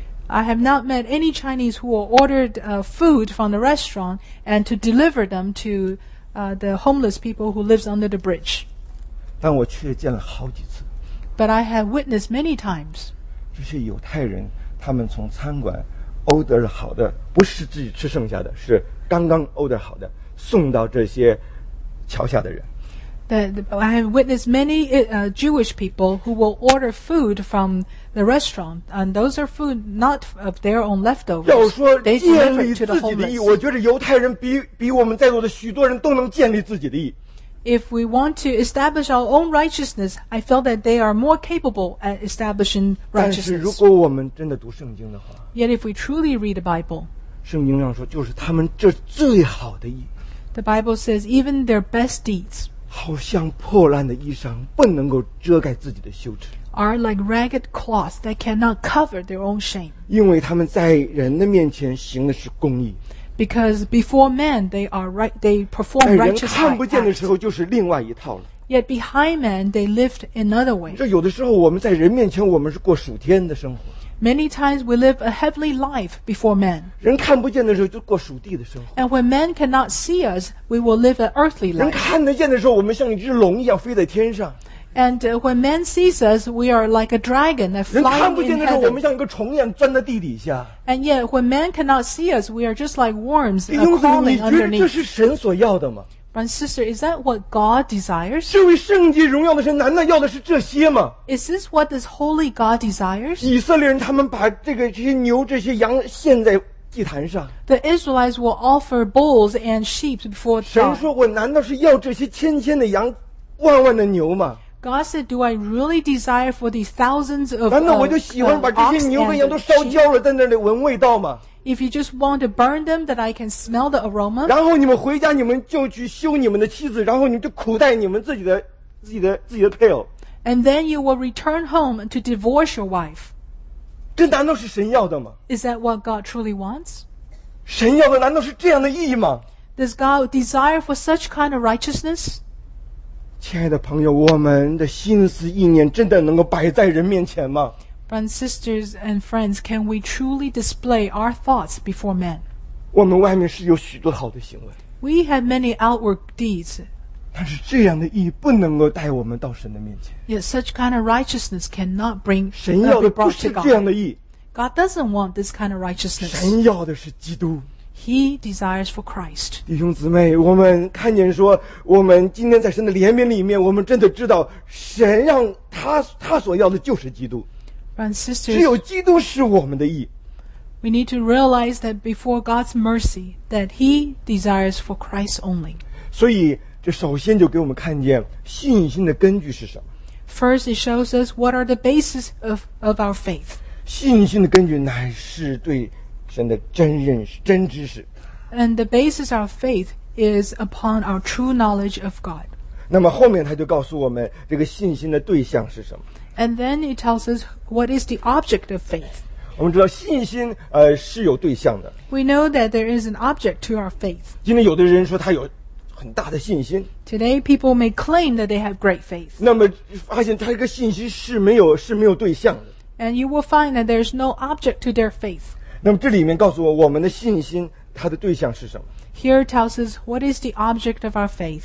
I have not met any Chinese who ordered food from the restaurant and to deliver them to the homeless people who lives under the bridge. 但我却见了好几次， But I have witnessed many times 这些犹太人他们从餐馆 order 好的，不是自己吃剩下的，是刚刚 order 好的，送到这些桥下的人。 that I have witnessed many Jewish people who will order food from the restaurant, and those are food not of their own 要 leftovers. 说 They 建 deliver 立 to 自 the 己的义， homeless. 我觉得犹太人比我们在座的许多人都能建立自己的义。 If we want to establish our own righteousness, I feel that they are more capable at establishing 但是如 righteousness. 果我们真的读圣经的话， Yet if we truly read the Bible, 圣经上说，就是他们这最好的义， the Bible says even their best deeds 好像破烂的衣裳，不能够遮盖自己的羞耻， are like ragged cloths that cannot cover their own shame. 因为他们在人的面前行的是公义， Because before men they are right, they 在 perform 人 righteous 看不见的 acts. 时候，就是另外一套了。 Yet behind men they lived another way. 这有的时候我们在人面前，我们是过属天的生活； Many times we live a heavenly life before men. 人看不见的时候，就过属地的生活。 And when men cannot see us, we will live an earthly 人 life. 看得见的时候，我们像一只龙一样飞在天上； And when men sees us, we are like a dragon that 人看 flying 不见 in 的时候，我们 heaven. 像一个虫一样钻在地底下。 And yet when men cannot see us, we are just like worms 弟兄姊妹，你 crawling 觉得这 underneath. 是神所要的吗？ But sister, is that what God desires? 这位圣洁荣耀的神，难道要的是这些吗？ Is this what this holy God desires? 以色列人他们把这些牛、这些羊献在祭坛上， The Israelites will offer bulls and sheep before 神 God. 说：“我难道是要这些千千的羊、万万的牛吗？ God said, do I really desire for these thousands of 难道我就喜欢把这 ox 些牛跟羊 and 都烧 sheep? 焦了，在那里闻味道吗？ If you just want to burn them, that I can smell the aroma? 然后你们回家，你们就去休你们的妻子，然后你们就苦待你们自己的配偶， And then you will return home to divorce your wife. 这难道是神要的吗？ Is that what God truly wants? 神要的难道是这样的义吗？ Does God desire for such kind of righteousness? 亲爱的朋友，我们的心思意念真的能够摆在人面前吗？ Brothers, sisters, and friends, can we truly display our thoughts before men? 我们外面是有许多好的行为， We have many outward deeds, 但是这样的义不能够带我们到神的面前。 yet such kind of righteousness cannot bring 神要 be 的不 brought 是 to 这样 God. 的义， God doesn't want this kind of righteousness. 神要的是基督。 He desires for Christ. 弟兄姊妹，我们看见说，我们今天在神的怜悯里面，我们真的知道，神让他所要的就是基督， Brothers and 只 sisters, 有基督是我们的义。 we need to realize that before God's mercy, that He desires for Christ only. 所以，这首先就给我们看见信心的根据是什么？ First, it shows us what are the basis of our faith. 信心的根据乃是对神的真认识、真知识。 And the basis of our faith is upon our true knowledge of God. 那么后面他就告诉我们，这个信心的对象是什么？ And then it tells us what is the object of faith. 我们知道信心是有对象的。 We know that there is an object to our faith. 今天有的人说他有很大的信心， Today, people may claim that they have great faith. 那么发现他这个信心是没有对象的。 And you will find that there's no object to their faith. 那么这里面告诉我们的信心，它的对象是什么？ Here it tells us what is the object of our faith.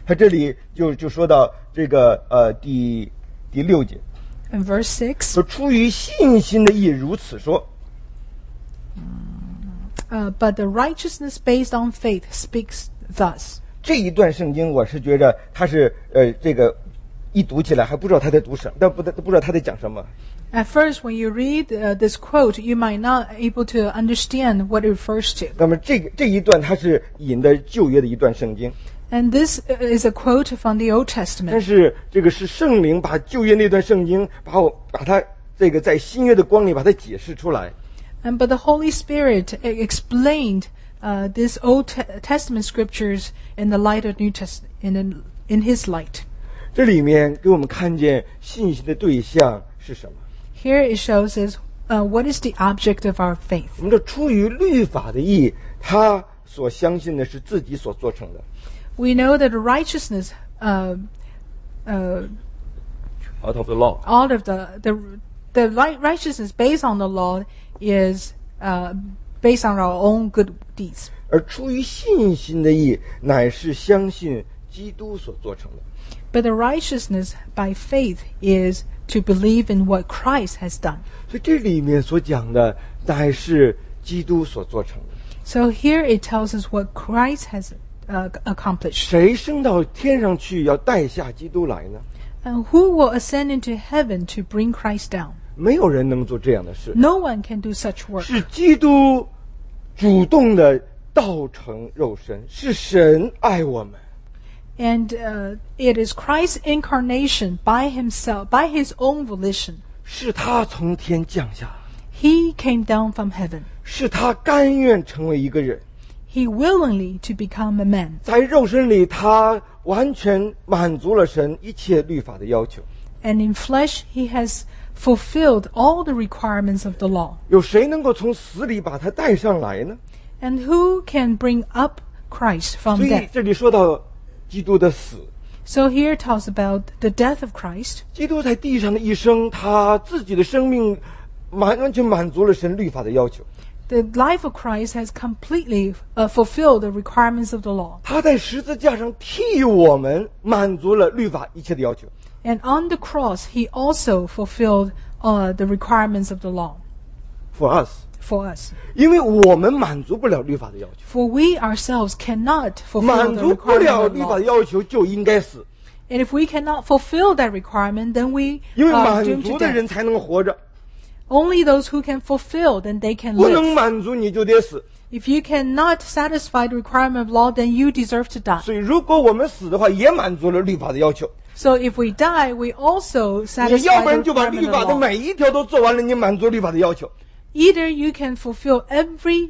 他这里就说到这个第6节， In verse 6, 说出于信心的义如此说。 but the righteousness based on faith speaks thus. 这一段圣经我是觉着他是这个一读起来还不知道他在读什么，但不知道他在讲什么。 At first, when you read this quote, you might not able to understand what it refers to. 那么这一段它是引的旧约的一段圣经， And this is a quote from the Old 但 Testament. 是这个是圣灵把旧约那段圣经把它这个在新约的光里把它解释出来。 But the Holy Spirit explained these Old Testament scriptures in the light of New Testament, in His light. 这里面给我们看见信心的对象是什么？ Here it shows us what is the object of our faith. 我们这出于律法的义，他所相信的是自己所做成的。 We know that righteousness Out of the law. all of the righteousness based on the law is based on our own good deeds. 而出于信心的义，乃是相信基督所做成的。 But the righteousness by faith is to believe in what Christ has done. 所以这里面所讲的，乃是基督所做成的。 So here it tells us what Christ has accomplished. 谁升到天上去，要带下基督来呢？ And who will ascend into heaven to bring Christ down? 没有人能做这样的事， No one can do such work. 是基督主动的道成肉身，是神爱我们。 And it is Christ's incarnation by himself, by his own volition. 是他从天降下， He came down from heaven. 是他甘愿成为一个人， He willingly to become a man. 在肉身里，他完全满足了神一切律法的要求。 And in flesh, he has fulfilled all the requirements of the law. 有谁能够从死里把他带上来呢？ And who can bring up Christ 所 from 以 death? 这里说到基督的死， So here it talks about the death of Christ. 基督在地上的一生，他自己的生命完全满足了神律法的要求。 The life of Christ has completely fulfilled the requirements of the law. 他在十字架上替我们满足了律法一切的要求。 And on the cross, he also fulfilled the requirements of the law For us， for us. 因为我们满足不了律法的要求， For we ourselves cannot fulfill 满 the 足不 requirement 了 of 律 the 法的 law. 要求就应该死， And if we cannot fulfill that requirement, then we 因为 are 满 doomed 足 to 的人 death. 才能活着， Only those who can fulfill, then they can 不能 live. 满足你就得死。 If you cannot satisfy the requirement of law, then you deserve to die. 所以如果我们死的话，也满足了律法的要求。 So if we die, we also 你 satisfy 要不 the 然就把 requirement 律 of 法的 law. 每一条都做完了，你满足律法的要求； Either you can fulfill every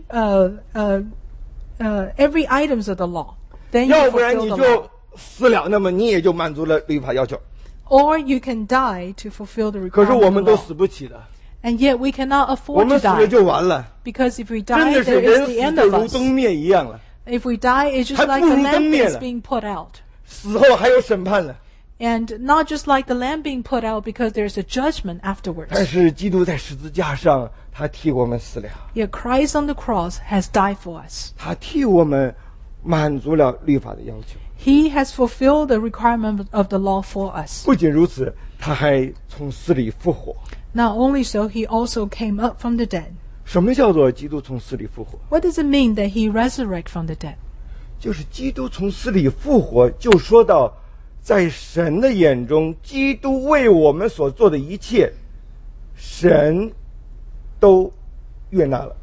items of the law, then you 要不然 fulfill 你 the 就 law. 死了，那么你也就满足了律法要求。 Or you can die to fulfill the 可是 requirement 我 of 们 the 都 law. 死不起的， And yet we cannot 我 afford 们 to 死了 die. 就完了， Because if we 真 die, 的是 there 人 is 死 the end 就 of 如 us. 灯灭一样了， If we die, it's just 还 like 不 the 如灯 lamp 灭 is 了。 being put out. 死后还有审判了。 And not just like the lamp being put out because there's a judgment 但 afterwards. 是基督在十字架上，他替我们死了， Yet Christ on the cross has died for us. 他替我们满足了律法的要求。 He has fulfilled the requirement of the law for us. 不仅如此，他还从死里复活。 Not only so, he also came up from the dead. 什么叫做基督从死里复活？ What does it mean that he resurrected from the dead? 就是基督从死里复活，就说到，在神的眼中，基督为我们所做的一切，神都悦纳了。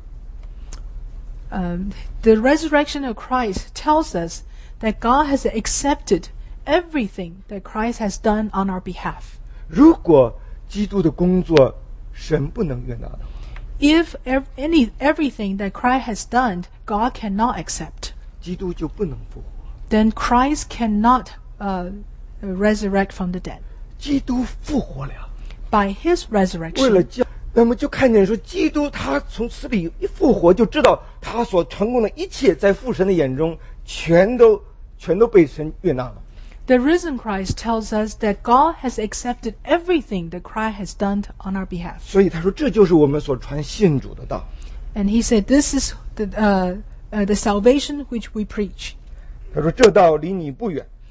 The resurrection of Christ tells us that God has accepted everything that Christ has done on our behalf. 如果基督的工作神不能悦纳的话， If everything that Christ has done, God cannot accept, 基督就不能复活。 then Christ cannot resurrect from the dead. 基督复活了， By his 为了 resurrection, 叫，那么就看见说，基督他从死里一复活，就知道他所成功的一切，在父神的眼中，全都被神悦纳了。 the risen Christ tells us that God has accepted everything that Christ has done on our behalf. 所以他说，这就是我们所传信主的道。 And he said, this is the salvation which we preach. 他说，这道离你不远，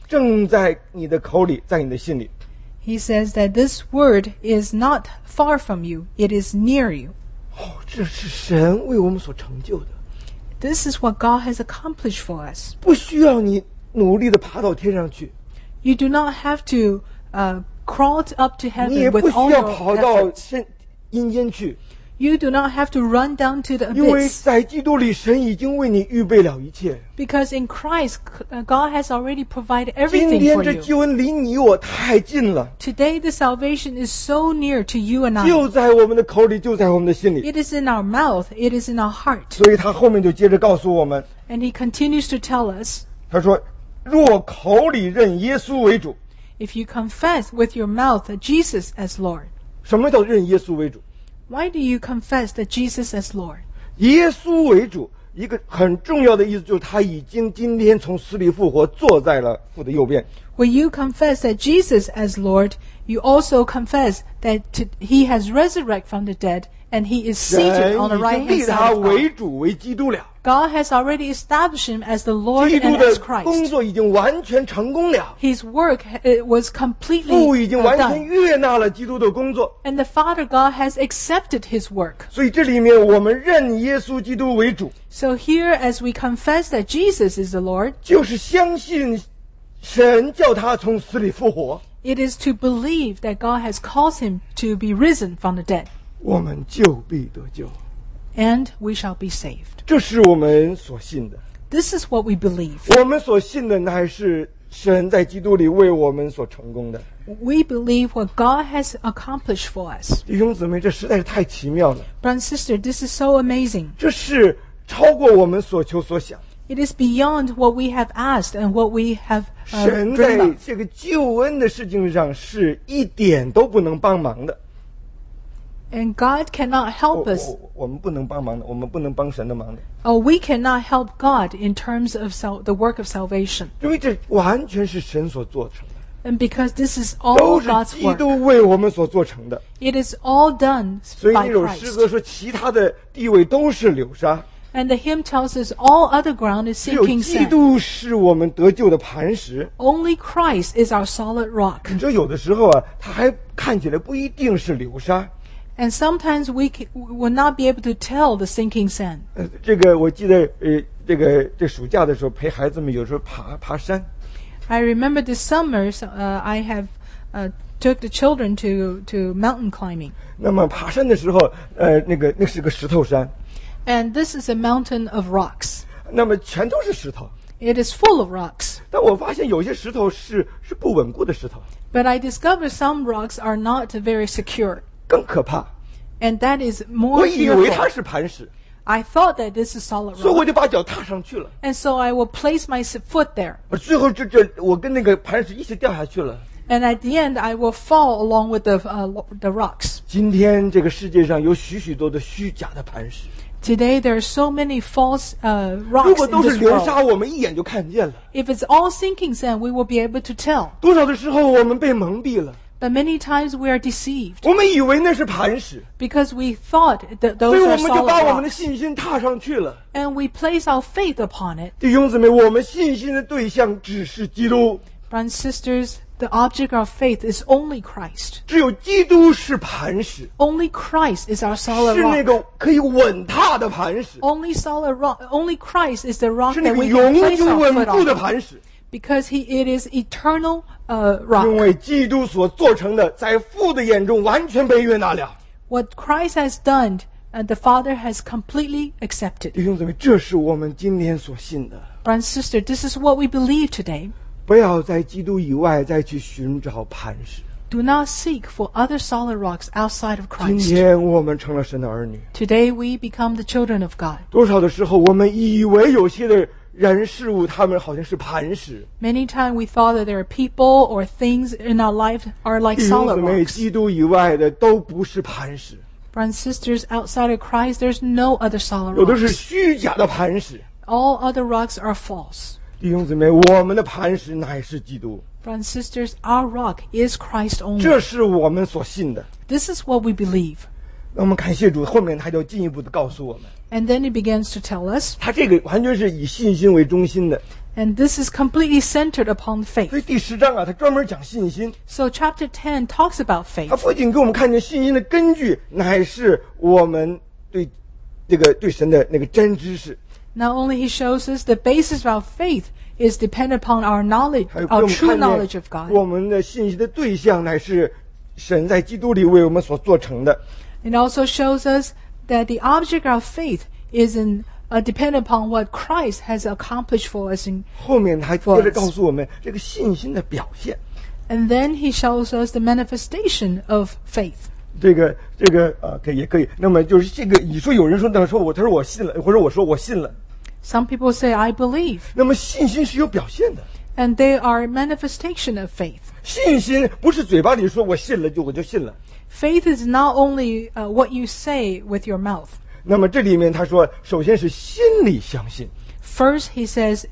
正在你的口里，在你的心里。 He says that this word is not far from you, it is near you. 这是神为我们所成就的， This is what God has accomplished for us. 不需要你努力的爬到天上去， You do not have to crawl up to 你也 heaven 不 with 需 all 要 your 跑到 efforts. 阴间去， You do not have to run down to the 因为 abyss. 在基督里，神已经为你预备了一切。 Because in Christ, God has already provided 今 everything 天 for 这 you. 救恩离你我太近了， Today, the salvation is so near to you and 就 I. 在我们的口里，就在我们的心里。 It is in our mouth, it is in our heart. 所以他后面就接着告诉我们， And He continues to tell us, 他说：“若口里认耶稣为主， if you confess with your mouth Jesus as Lord. 什么叫认耶稣为主？ Why do you confess that Jesus as Lord? 耶稣为主，一个很重要的意思就是他已经今天从死里复活，坐在了父的右边。 When you confess that Jesus as Lord, you also confess that He has resurrected from the dead and He is 神 seated on the 已 right 经 hand 立他 side of 为 God. 主为基督了， God has already established Him as the Lord 基督 and 的 as 工 Christ. 作已经完全成功了， His work was 父 completely 已经完全 done. 悦纳了基督的工作。 And the Father God has accepted His work. 所以这里面我们认耶稣基督为主， So here, as we confess that Jesus is the Lord, 就是相信神叫他从死里复活， it is to believe that God has caused Him to be risen from the dead, 我们就必得救。 and we shall be saved. 这是我们所信的。 This is what we believe. 我们所信的乃是神在基督里为我们所成功的。 We believe what God has accomplished for us. 弟兄姊妹，这实在是太奇妙了， Brother and sister, this is so amazing. 这是超过我们所求所想。 It is beyond what we have asked and what we have 神 dreamed 在 of. 这个救恩的事情上是一点都不能帮忙的。 And God cannot help us. 我们不能帮忙的，我们不能帮神的忙的， We cannot help God in terms of the work of salvation. 因为这完全是神所做成的， And because this is 都 all 是 God's 基 work. 督为我们所做成的。 It is all done 所以 by 那首诗 Christ. 歌说，其他的地位都是流沙， And the hymn tells us all other ground is 只有 sinking 基 sand. 督是我们得救的磐石。 Only Christ is our solid rock. 你知道有的时候啊，它还看起来不一定是流沙。 And sometimes we will not be able to tell the sinking sand. 这个我记得，这暑假的时候陪孩子们有时候爬山， I remember this summer I have took the children to mountain climbing. 那么爬山的时候，那是个石头山， And this is a mountain of rocks. 那么全都是石头。 It is full of rocks. 但我发现有些石头是不稳固的石头， But I discovered some rocks are not very secure. 更可怕。 And that is 我 more 以为它 fearful. 是磐石， I thought that this is solid 所以我 rock. 就把脚踏上去了。 And so I will place my foot there. 最后我跟那个磐石一起掉下去了。 And at the end, I will fall along with the rocks. 今天这个世界上有许许多的虚假的磐石， Today, there are so many false 如 rocks 果 in 都是 this 流 world. 沙，我们一眼就看见了。 If it's all sinking sand, we will be able to tell. 多少的时候我们被蒙蔽了， But many times we are deceived 我们以为那是磐石， because we thought that 所以 those 我 are 们就把 solid 我们的 rocks. 信心踏上去了。 And we place our faith upon it. 弟兄姊妹，我们信心的对象只是基督， Brothers and sisters, the object of faith is only Christ. 只有基督是磐石， Only Christ is our solid 是那 rock. 个可以稳踏的磐石， Only solid rock. Only Christ is the rock 是那 that 个 we 永 can place 久 our 稳 foot 固的 on. 磐石。 Because it is eternal 因 rock. 为基督所做成的，在父的眼中完全被悦纳了。 What Christ has done, the Father has completely accepted. 弟兄姊妹，这是我们今天所信的。 Brother and sister, this is what we believe today. 不要在基督以外再去寻找磐石。 Do not seek for other solid rocks outside of 今 Christ. 天我们成了神的儿女， Today we become the children of God. 多少的时候，我们以为有些的人事物，他们好像是磐石。 Many times we thought that there are people or things in our life are like 弟兄 solid 姊妹， rocks. 基督以外的都不是磐石， Brothers and sisters, outside of Christ, there's no other solid 有的是 rocks. 虚假的磐石。 All other rocks are false. 弟兄姊妹，我们的磐石乃是基督， Brothers and sisters, our rock is Christ only. 这是我们所信的。 This is what we believe. 那我们感谢主，后面他就进一步的告诉我们， And then he begins to tell us, 他这个完全是以信心为中心的。 and this is completely centered upon 所以 faith. 第10章啊，他专门讲信心。 So chapter 10 talks about 他 faith. 不仅给我们看见信心的根据，乃是我们对对神的那个真知识， Not only he shows us the basis of our faith is dependent upon our knowledge, 还有给 our 我们 true 看 knowledge 见 of God. 我们的信息的对象乃是神在基督里为我们所做成的。 It also shows us that the object of faith is dependent upon what Christ has accomplished for us. 后面他接着告诉我们这个信心的表现。 And then he shows us the manifestation of faith. 可以。那么就是这个，你说有人说，他说我信了，或者我说我信了。 Some people say, I believe. 那么信心是有表现的， And they are manifestation of faith. 信心不是嘴巴里说我信了我就信了。 Faith is not only what you say with your mouth. 那么这里面他说，首先是心里相信， First, he says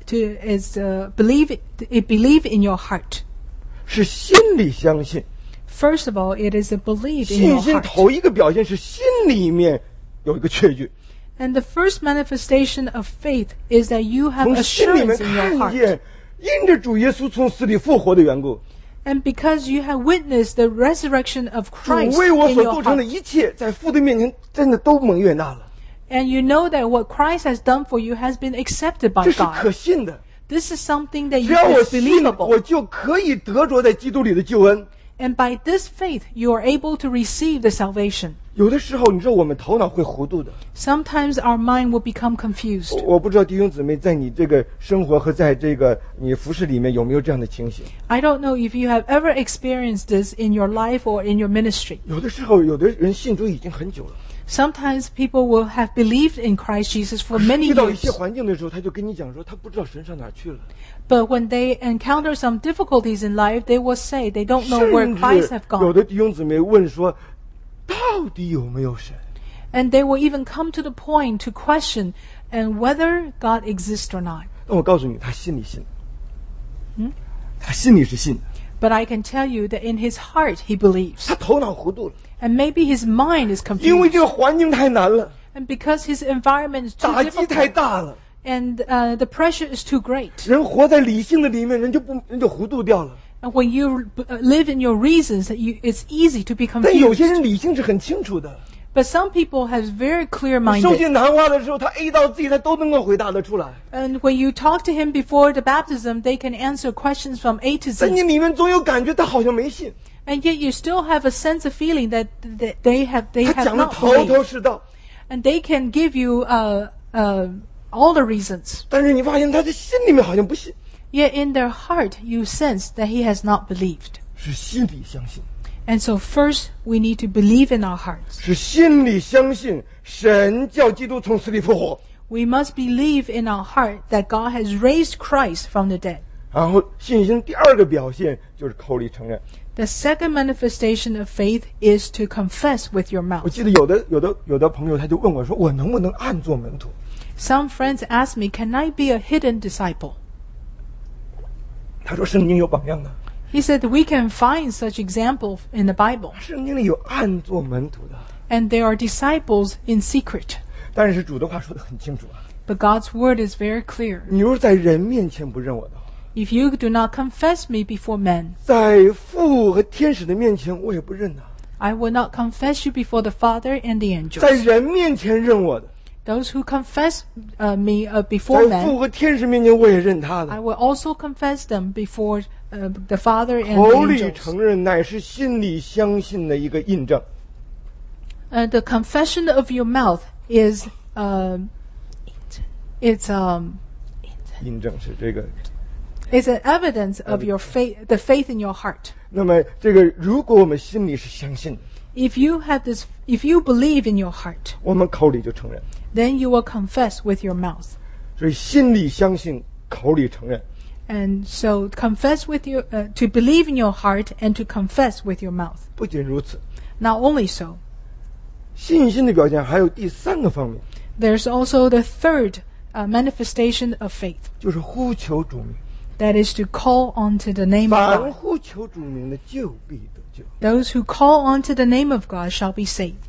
believe in your heart. 是心里相信。 First of all, it is a believe in 信 your 心 heart. 头一个表现是心里面有一个确据， And the first manifestation of faith is that you have 从心里面 assurance in your 看 heart. 见，因着主耶稣从死里复活的缘故， And because you have witnessed the resurrection of 主 Christ 为我 in 所 your 做成的 heart. 一切，在父的面前真的都蒙悦纳了， And you know that what Christ has done for you has been accepted by 这是可 God. 信的。 This is something that 只要我 is 信，我 believable. 就可以得着在基督里的救恩。 And by this faith, you are able to receive the salvation. 有的时候，你知道我们头脑会糊涂的。 Sometimes our mind will become confused. 我不知道弟兄姊妹在你这个生活和在这个你服饰里面有没有这样的情形？ I don't know if you have ever experienced this in your life or in your ministry. 有的时候，有的人信主已经很久了， Sometimes people will have believed in Christ Jesus for many 遇到一 years. 些环境的时候，他就跟你讲说，他不知道神上哪儿去了， But when they encounter some difficulties in life, they will say they don't know where 甚 Christ 至 have 有 gone. 的弟兄姊妹问说，到底有没有神？ And they will even come to the point to question and whether God exists or not. 那我告诉你，他心里信，他心里是信的， But I can tell you that in his heart he believes. 他头脑糊涂了， And maybe his mind is 因为 confused. 这个环境太难了， And because his environment is too 打击太 difficult 大了， and the pressure is too great. 人活在理性的里面，人就糊涂掉了。 And when you live in your reasons, it's easy to be 但有些 confused. 人理性是很清楚的， But some people have very 受 clear-minded. 尽难化的时候，他 A 到 Z 他都能够回答得出来。 And when you talk to him before the baptism, they can answer questions from A to 在你 Z. 里面总有感觉，他好像没信， And yet you still have a sense of feeling that they 他 have 讲的 not 头头 believed. 是道， And they can give you all the reasons. 但是你发现他的心里面好像不信， Yet in their heart, you sense that he has not believed. 是心里相信， And so first, we need to believe in our hearts. 是心里相信神叫基督从死里复活， We must believe in our heart that God has raised Christ from the dead. 然后信心第二个表现就是口里承认。 The second manifestation of faith is to confess with your 我 mouth. 记得有的朋友他就问我说，我能不能暗做门徒？ Some friends ask me, can I be a hidden disciple? 他说圣经有榜样的， He said we can find such example in the Bible. 圣经里有暗做门徒的， And there are disciples in secret. 但是主的话说得很清楚啊， But God's word is very clear. 你若在人面前不认我的话， If you do not confess me before men, 在父和天使的面前我也不认呐、 I will not confess you before the Father and the 在 angels. 人面前认我的， Those who confess me before 在 men, 父和天使面前我也认他 I 的。 will also confess them before the Father and 口 the 里 angels. 承认乃是心里相信的一个印证。 The confession of your mouth is it's 印证是这个。 it's an evidence of your faith, the faith in your heart. 那么这个，如果我们心里是相信的， If you believe in your heart, 我们口里就承认。 then you will confess with your mouth. 所以心里相信，口里承认。 And so confess with your to believe in your heart and to confess with your mouth. 不仅如此， Not only so, 信心的表现还有第三个方面， there's also the third manifestation of faith. 就是呼求主名。 That is to call onto the name 凡 of God. 呼求主名的，就必得救。 Those who call onto the name of God shall be saved.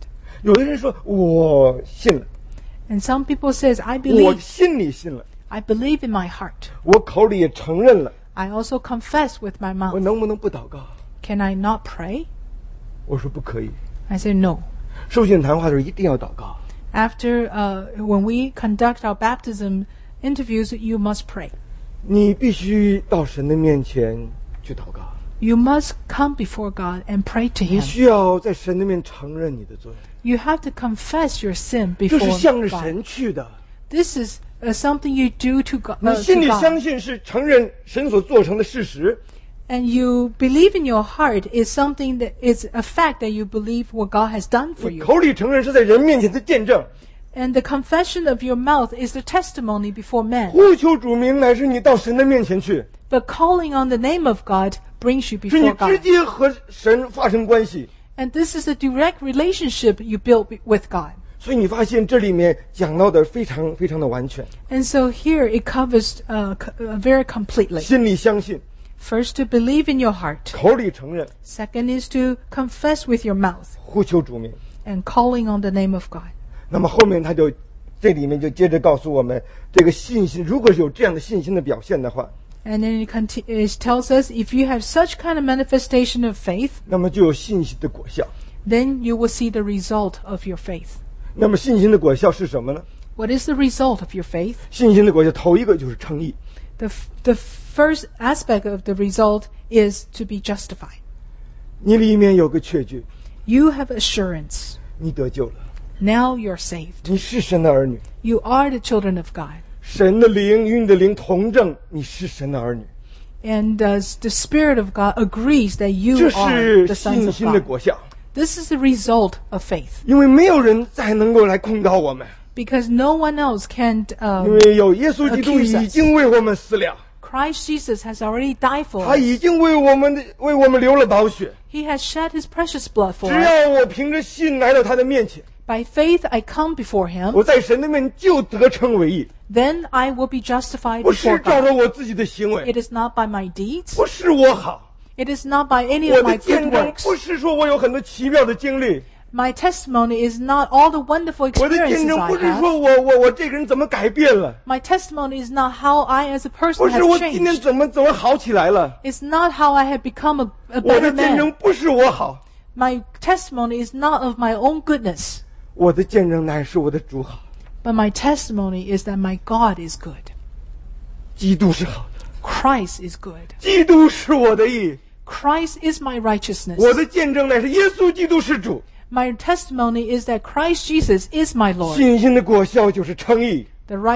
有的人说我信了， And some people says, I 我 believe. 心里信了， I believe in my heart. 我口里也承认了， I also confess with my 我 mouth. 能不能不祷告？ Can I not pray? 我说不可以。 I say no. 受洗谈话的时候一定要祷告。 After, when we conduct our baptism interviews, you must pray. 你必须到神的面前去祷告， You must come before God and pray to 你 Him. 需要在神的面承认你的罪， You have to confess your sin 这是 before 向着 God. 神去的。 This is something you do to God. 你心里 To 相 God. 信是承认神所做成的事实， And you believe in your heart is something that is a fact that you believe what God has done for 你 you. 口里承认是在人面前的见证。 And the confession of your mouth is the testimony before men. 呼求主名乃是你到神的面前去， But calling on the name of God brings you 是你 before 直 God. 接和神发生关系。 And this is a direct relationship you build with God. 所以你发现这里面讲到的非常非常的完全， And so here it covers very completely. 心里相信， First, to believe in your heart. 口里承认， Second is to confess with your mouth 呼求主名。 and calling on the name of God. 那么后面他就这里面就接着告诉我们，这个信心如果有这样的信心的表现的话， And then it tells us if you have such kind of manifestation of faith, 那么就有信心的果效。 then you will see the result of your faith. 那么信心的果效是什么呢？ What is the result of your faith? 信心的果效头一个就是称义， The first aspect of the result is to be justified. 你里面有个确据， You have assurance. 你得救了， Now you're saved. 你是神的儿女， You are the children of God. 神的灵与你的灵同证，你是神的儿女， And the Spirit of God agrees that you 这 are 是 the sons 信 of 心的 God. 果效。 This is the result of faith. 因为没有人再能够来控告我们， Because no one else can. 因为有耶稣基督 accuse us. 已经为我们死了， Christ Jesus has already died for 他 us. 已经为我们流了宝血。 He has shed His precious blood for 只 us. 要我凭着信来到他的面前， By faith I come before Him. 我在神的面前就得称为义， Then I will be justified 不是 before 照 God. 着我自己的行 It 为， is not by my deeds. 不是我好， It is not by any 我 of 的 my 见 good 证 works. 不是说我有很多奇妙的经历， My testimony is not all the wonderful 我的见 experiences 证 I 不是 have. 说我这个人怎么改变了， My testimony is not how I as a 不 person 是 have 我今天 changed. 怎么好起来了， It's not how I have become a 我的 better 见证 man. 不是我好， My testimony is not of my own goodness. 我的见证乃是我的主好， But my testimony is that my God is good. 基督是好的， Christ is good. 基督是我的义， Christ is my righteousness. 我的见证乃是耶稣基督是主。 My testimony is that Christ Jesus is my Lord. 信心的果效就是称义，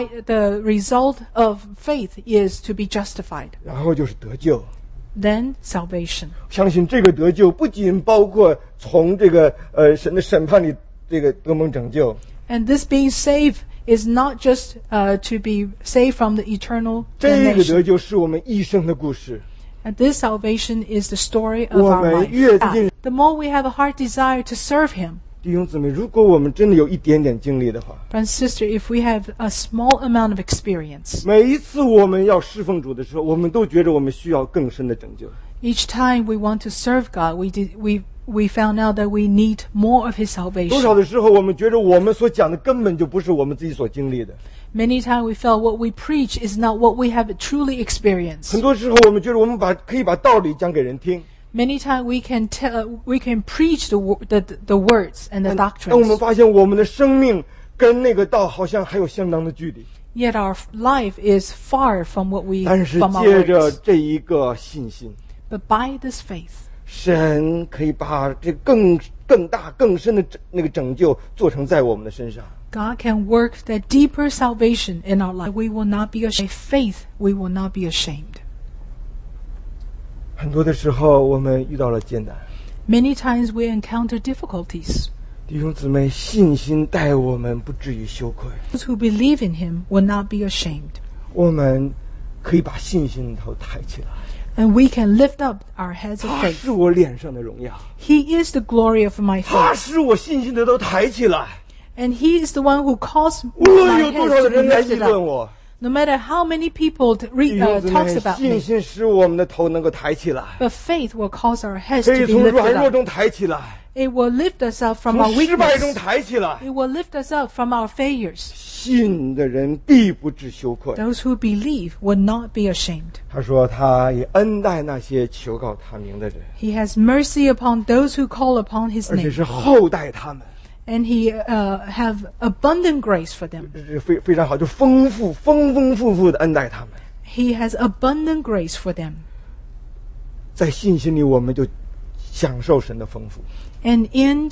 The result of faith is to be justified. 然后就是得救。 Then salvation. 相信这个得救不仅包括从这个神的审判里这个得蒙拯救， And this being saved is not just to be saved from the eternal 这个得 damnation. 救是我们一生的故事。 And this salvation is the story of 我 our 们越近 life. The more we have a heart desire to serve Him, 弟兄姊妹，如果我们真的有一点点经历的话， brother and sister, if we have a small amount of experience, 每一次我们要侍奉主的时候，我们都觉得我们需要更深的拯救。 each time we want to serve God, we found out that we need more of His 多少 salvation. 的时候，我们觉得我们所讲的根本就不是我们自己所经历的。 Many times we felt what we preach is not what we have truly 很 experienced. 多时候，我们觉得我们可以把道理讲给人听， Many times we can preach the words and the 但我们 doctrines, 发现我们的生命跟那个道好像还有相当的距离。 yet our life is far from what we 但是 from our 借着 words. 这一个信心， But by this faith, 神可以把这更大更深的那个拯救做成在我们的身上。 God can work that deeper salvation in our life. We will not be ashamed. By faith, we will not be ashamed. 很多的时候，我们遇到了艰难， Many times we encounter difficulties. 弟兄姊妹，信心带我们不至于羞愧， Those who believe in Him will not be ashamed. 我们可以把信心头抬起来。 And we can lift up our heads of 他 faith. 是我脸上的荣耀， He is the glory of my 他 faith. 使我信心的头抬起来。 And He is the one who caused 无论 my 有多 head 少 to 的 be 人来议 lifted 论 up. 我， No matter how many people 弟兄姊 talks 妹， about 信 me, 心使我们的头能够抬起来， but faith will cause our heads 可 to 以 be 从 lifted 软弱 up. 中抬起来。 It will lift us up from our 从失败中 weakness. 抬起来。 It will lift us up from our failures. 信的人必不致羞愧。 Those who believe will not be ashamed. 他说，他也恩待那些求告他名的人， He has mercy upon those who call upon his 而且 name. 是厚待他们， And he have abundant grace for them. 是非常好，就丰富的恩待他们。 He has abundant grace for them. 在信心里，我们就享受神的丰富。 And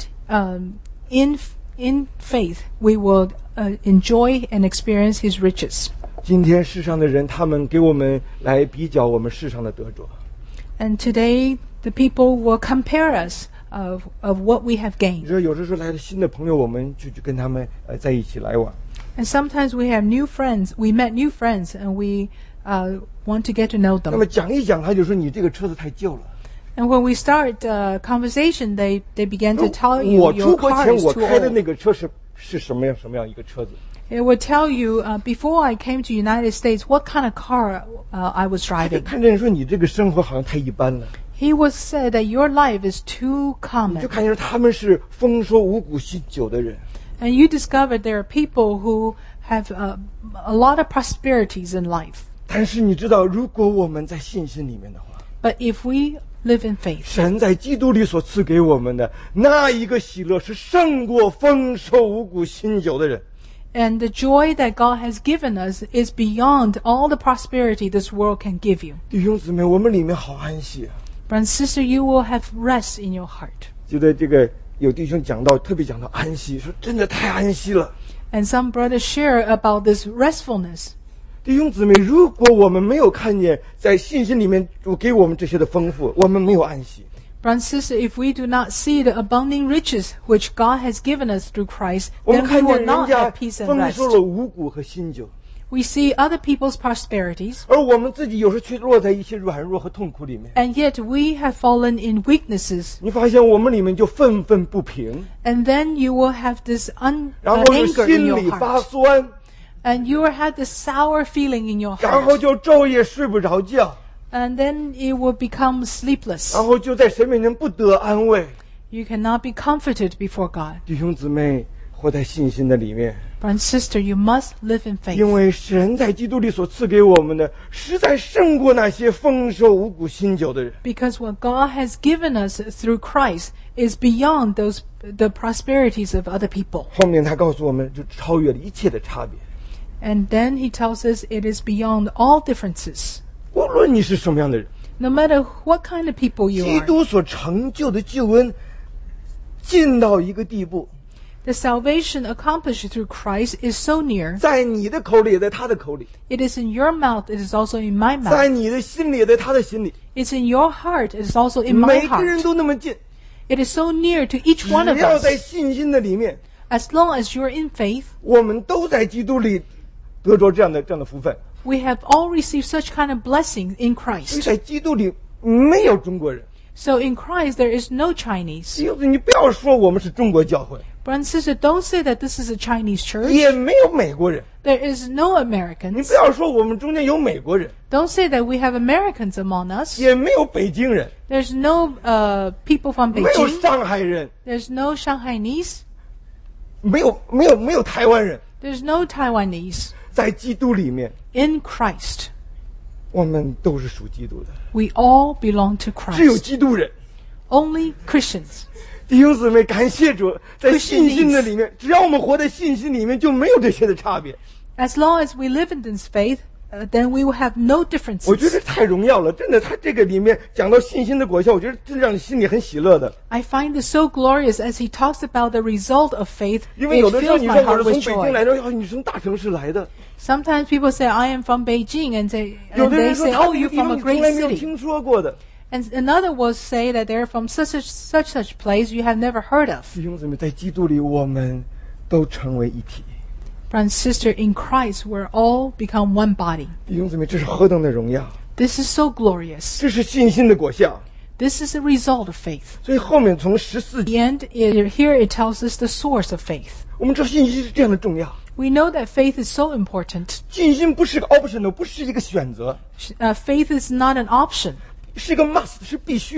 in faith, we will enjoy and experience his riches. 今天世上的人，他们给我们来比较我们世上的得着。 And today, the people will compare us of what we have 你 gained. 说有的时候来了新的朋友，我们就跟他们在一起来往。 And sometimes we have new friends. We met new friends, and we want to get to know 那么 them. 讲一讲，他就说你这个车子太旧了。 And when we start conversation, they begin to tell you 我出 your 国 car 前 is 我 too 开的 old. 那个车是什么样一个车子？ It would tell you before I came to United States what kind of car I was 就 driving. 看见说你这个生活好像太一般了， He was said that your life is too 就 common. 看见他们是丰收五谷新酒的人。 And you discovered there are people who have a lot of prosperities in life. 但是你知道，如果我们在信心里面的话， But if we live in faith, 神在基督里所赐给我们的那一个喜乐，是胜过丰收五谷新酒的人。 and the joy that God has given us is beyond all the prosperity this world can give you. 弟兄姊妹，我们里面好安息啊！ Brother and sister, you will have rest in your heart. 就在这个有弟兄讲到，特别讲到安息，说真的太安息了。 And some brothers share about this restfulness. 弟兄姊妹，如果我们没有看见在信心里面主给我们这些的丰富，我们没有安息。 Brother and sister, if we do not see the abounding riches which God has given us through Christ, 我们 then we 看见 will 人 not 家 have peace and 丰 rest. 收了五谷和新酒， We see other people's prosperities, 而我们自己有时候却落在一些软弱和痛苦里面。 and yet we have fallen in weaknesses. 你发现我们里面就愤愤不平， And then you will have this 然后就 anger in 心 your 里发 heart. 酸， And you will have this sour feeling in your 然后 heart. 就昼夜睡不着觉， And then it will become sleepless. 然后就在神面前不得安慰。 You cannot be comforted before God. 弟兄姊妹，活在信心的里面， Brother and sister, you must live in 因 faith. 为神在基督里所赐给我们的，实在胜过那些丰收五谷新酒的人。 Because what God has given us through Christ is beyond the prosperities of other people. 后面他告诉我们，就超越了一切的差别。 And then he tells us it is beyond all differences. 无论你是什么样的人， No matter what kind of people you 基 are, 督所成就的救恩，近到一个地步， the salvation accomplished through Christ is so near. 在你的口里，也在他的口里； It is in your mouth, it is also in my 在 mouth. 你的心里，也在他的心里。 It's in your heart, it is also in my 每个人 heart. 都那么近， It is so near to each one of 只要在 us. 信心的里面， As long as you're in faith, 我们都在基督里得着这样的福分。 we have all received such kind of blessings in 所以 Christ. 在基督里没有中国人。 So in Christ, there is no Chinese. 弟兄，你不要说我们是中国教会， Brother and sister, don't say that this is a Chinese church. 也没有美国人。 There is no 你 Americans. 不要说我们中间有美国人， Don't say that we have Americans among us. 也没有北京人， There's no people from 没有 Beijing. 上海人， There's no Shanghainese. 没有台湾人。 There's no Taiwanese. 在基督里面， In Christ, 我们都是属基督的， we all belong to 只有 Christ. 基督人。 Only Christians. 弟兄姊妹，感谢主，在信心的里面，只要我们活在信心里面，就没有这些的差别。 As long as we live in this faith, then we will have no 我觉 differences. 得太荣耀了，真的，他这个里面讲到信心的果效，我觉得真让你心里很喜乐的。 I find this so glorious as he talks about the result of faith. 因为有 It 的时候 fills 你 my 说我 heart 是从 with 北京 joy. 来的，哦，你是从大城市来的。 Sometimes people say, I am from Beijing, and 有 they 的人说 say, 他 oh, 这 you're 个地 from 方 a 你从 great 来没有 city. 听说过的。 And another will say that they're from such place you have never heard of. 弟兄姊妹，在基督里，我们都成为一体。 Brother and sister, in Christ, we're all become one body. 弟兄姊妹，这是何等的荣耀！ This is so glorious. 这是信心的果效。 This is the result of faith. 所以后面从14 The end, here it tells us the source of faith. 我们知道信心是这样的重要。 We know that faith is so important. 信心不是个 optional， 不是一个选择， Faith is not an option. 是一个 must， 是必须的。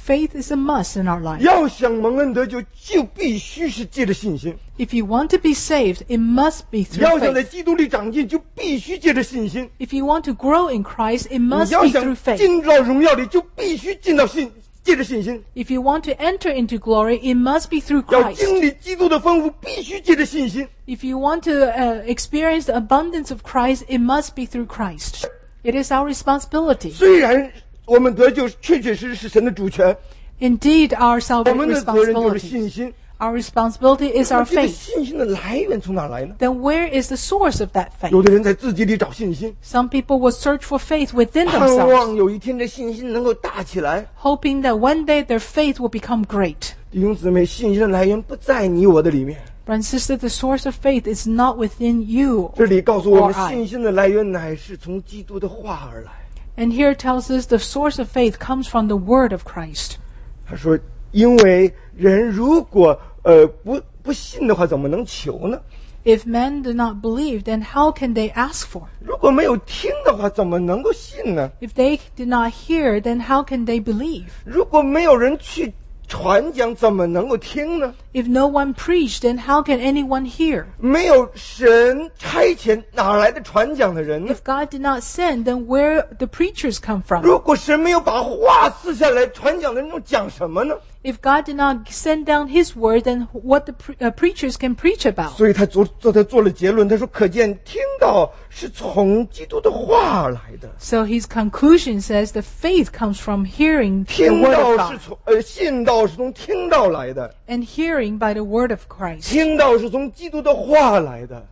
Faith is a must in our life. 要想蒙恩得救，就必须是借着信心。 If you want to be saved, it must be through 要想在 faith. 基督里长进，就必须借着信心。 If you want to grow in Christ, it 你 must 要 be 想 through faith. 进到荣耀里，就必须借着信心。 If you want to enter into glory, it must be through 要 Christ. 经历基督的丰富，必须借着信心。 If you want to experience the abundance of Christ, it must be through Christ. It is our responsibility. 虽然我们得救确确实实是神的主权， Indeed, our 我们的责任就是 responsibility. 信心。 Our responsibility is our 这个 faith. 信心的来源从哪儿来呢？ Then where is the source of that 有 faith? 的人在自己里找信心， Some people will search for faith within 盼 themselves, 望有一天这信心能够大起来。 hoping that one day their faith will become great. 弟兄姊妹，信心的来源不在你我的里面。 Brother and sister, the source of faith is not within you 这里告诉我 or 们， I. 信心的来源乃是从基督的话而来。 And here it tells us the source of faith comes from the word of Christ. 他说，因为人如果不信的话，怎么能求呢？ If men do not believe, then how can they ask for? 如果没有听的话，怎么能够信呢？ If they did not hear, then how can they believe? 如果没有人去传讲，怎么能够听呢？ If no one preached, then how can anyone hear? 没有神差遣，哪来的传讲的人呢？ If God did not send, then where the preachers come from? 如果神没有把话赐下来，传讲的人又讲什么呢？ If God did not send down His word, then what the preachers can preach about? 所以他做了结论，他说：“可见听到是从基督的话来的， So his conclusion says the faith comes from hearing the 听 word of 到是 God, 从信道是从听到来的， and hearing by the word of Christ. 听到是从基督的话来的。”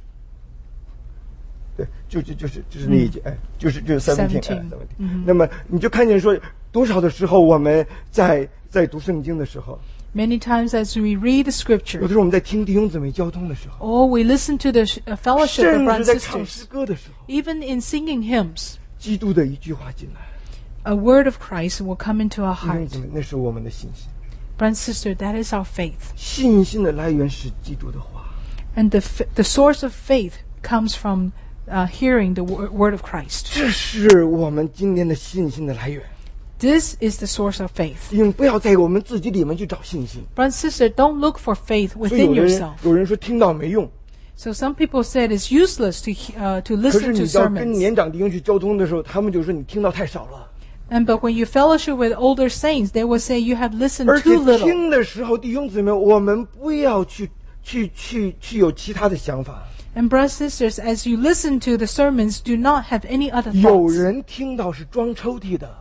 对，就是那一节，就是 17， 17 那么你就看见说，多少的时候我们在读圣经的时候， Many times as we read the 有 scripture, 的时候我们在听弟兄姊妹交通的时候， or we listen to the fellowship of 甚 brothers 至在 and 唱诗 sisters, 歌的时候， even in singing hymns, 基督的一句话进来， a word of Christ will come into our 弟兄 heart. 姊妹，那是我们的信心。 Brother and sister, that is our faith. 信心的来源是基督的话。 And the source of faith comes from hearing the word of Christ. 这是我们今天的信心的来源。 This is the source of faith. 因不要在我们自己里面去找信心。 Brother and sister, don't look for faith 所以 within 有 yourself. 人说听到没用， So some people said it's useless to 可是 listen 你 to 要跟 sermons. 年长弟兄去交通的时候，他们就说你听到太少了。 But when you fellowship with older saints, they will say you have listened 而且 too little. 听的时候，弟兄姊妹，我们不要去有其他的想法。 And brothers and sisters, as you listen to the sermons, do not have any other 有 thoughts. 人听到是装抽屉的，